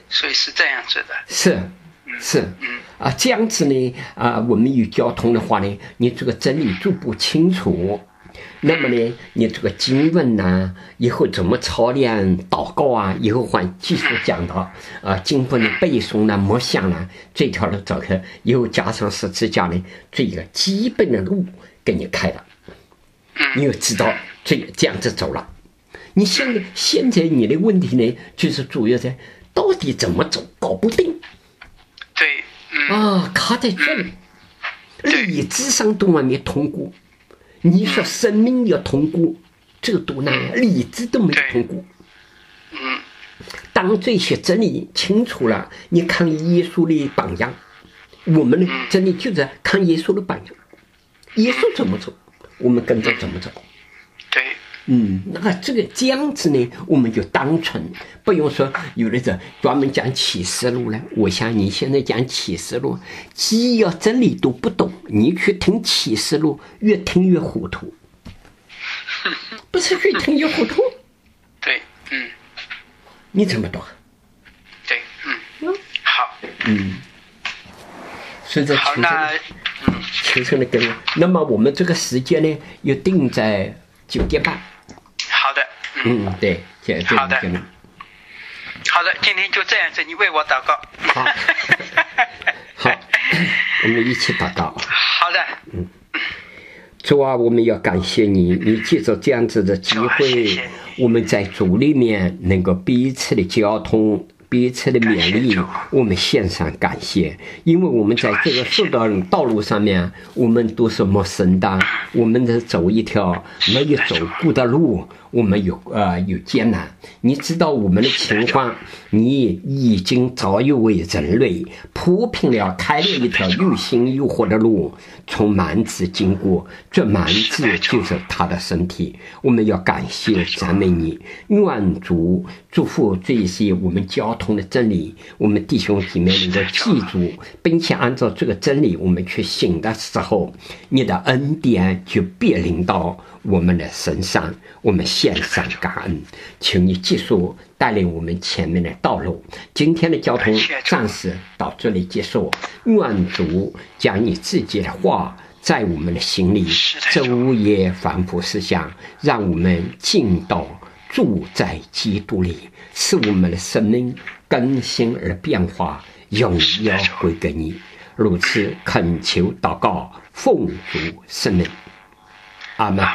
A: 所以是这样子的。
B: 是是
A: 嗯
B: 啊，这样子呢啊，我们有交通的话呢，你这个真理逐步清楚。那么呢，你这个经文呐、啊，以后怎么操练祷告啊？以后还继续讲到啊，经文的背诵啦、默想啦，这条路走开，以后加上十字架呢，这个基本的路给你开了，你就知道这这样子走了。你现在现在你的问题呢，就是主要在到底怎么走，搞不定。
A: 对，嗯
B: 啊，卡在这里，理智上都还没通过。你说生命要通过，这个多难啊！理智都没有通过。
A: 嗯，
B: 当这些真理清楚了，你看耶稣的榜样，我们呢真理就是看耶稣的榜样。耶稣怎么走，我们跟着怎么走。
A: 对，
B: 嗯，那这个这样子呢，我们就单纯不用说有的人专门讲启示录了。我想你现在讲启示录，既要真理都不懂，你去听启示录，越听越糊涂，不是越听越糊涂？
A: 对，嗯，
B: 你怎么懂？
A: 对，嗯，好，
B: 嗯，所以这
A: 好，那嗯，
B: 求生的根。那么我们这个时间呢，又定在九点半。
A: 好的，
B: 嗯，嗯对，这
A: 好的，
B: 这
A: 好的，今天就这样子，你为我祷告。
B: 好，好，我们一起祷告。
A: 好的，
B: 嗯，主啊，我们要感谢你，你借着这样子的机会，
A: 谢谢
B: 我们在主里面能够彼此的交通。彼此的勉励，我们献上感谢，因为我们在这个世道道路上面，我们都是陌生的，我们在走一条没有走过的路，我们有呃有艰难。你知道我们的情况，你已经早已为人类铺平了、开了一条又新又活的路，从幔子经过，这幔子就是他的身体。我们要感谢赞美你，愿主祝福这些我们交通的真理，我们弟兄姐妹能够记住，并且按照这个真理我们去行的时候，你的恩典就必临到我们的身上。我们献上感恩，请你继续带领我们前面的道路。今天的交通暂时到这里结束，愿主将你自己的话在我们的心里昼夜反复思想，让我们进到住在基督里，使我们的生命更新而变化，荣耀归给你。如此恳求祷告，奉主圣名，阿门。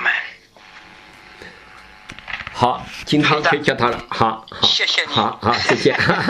B: 好，今天就叫他了。好，好，
A: 谢谢你。
B: 好好，谢谢。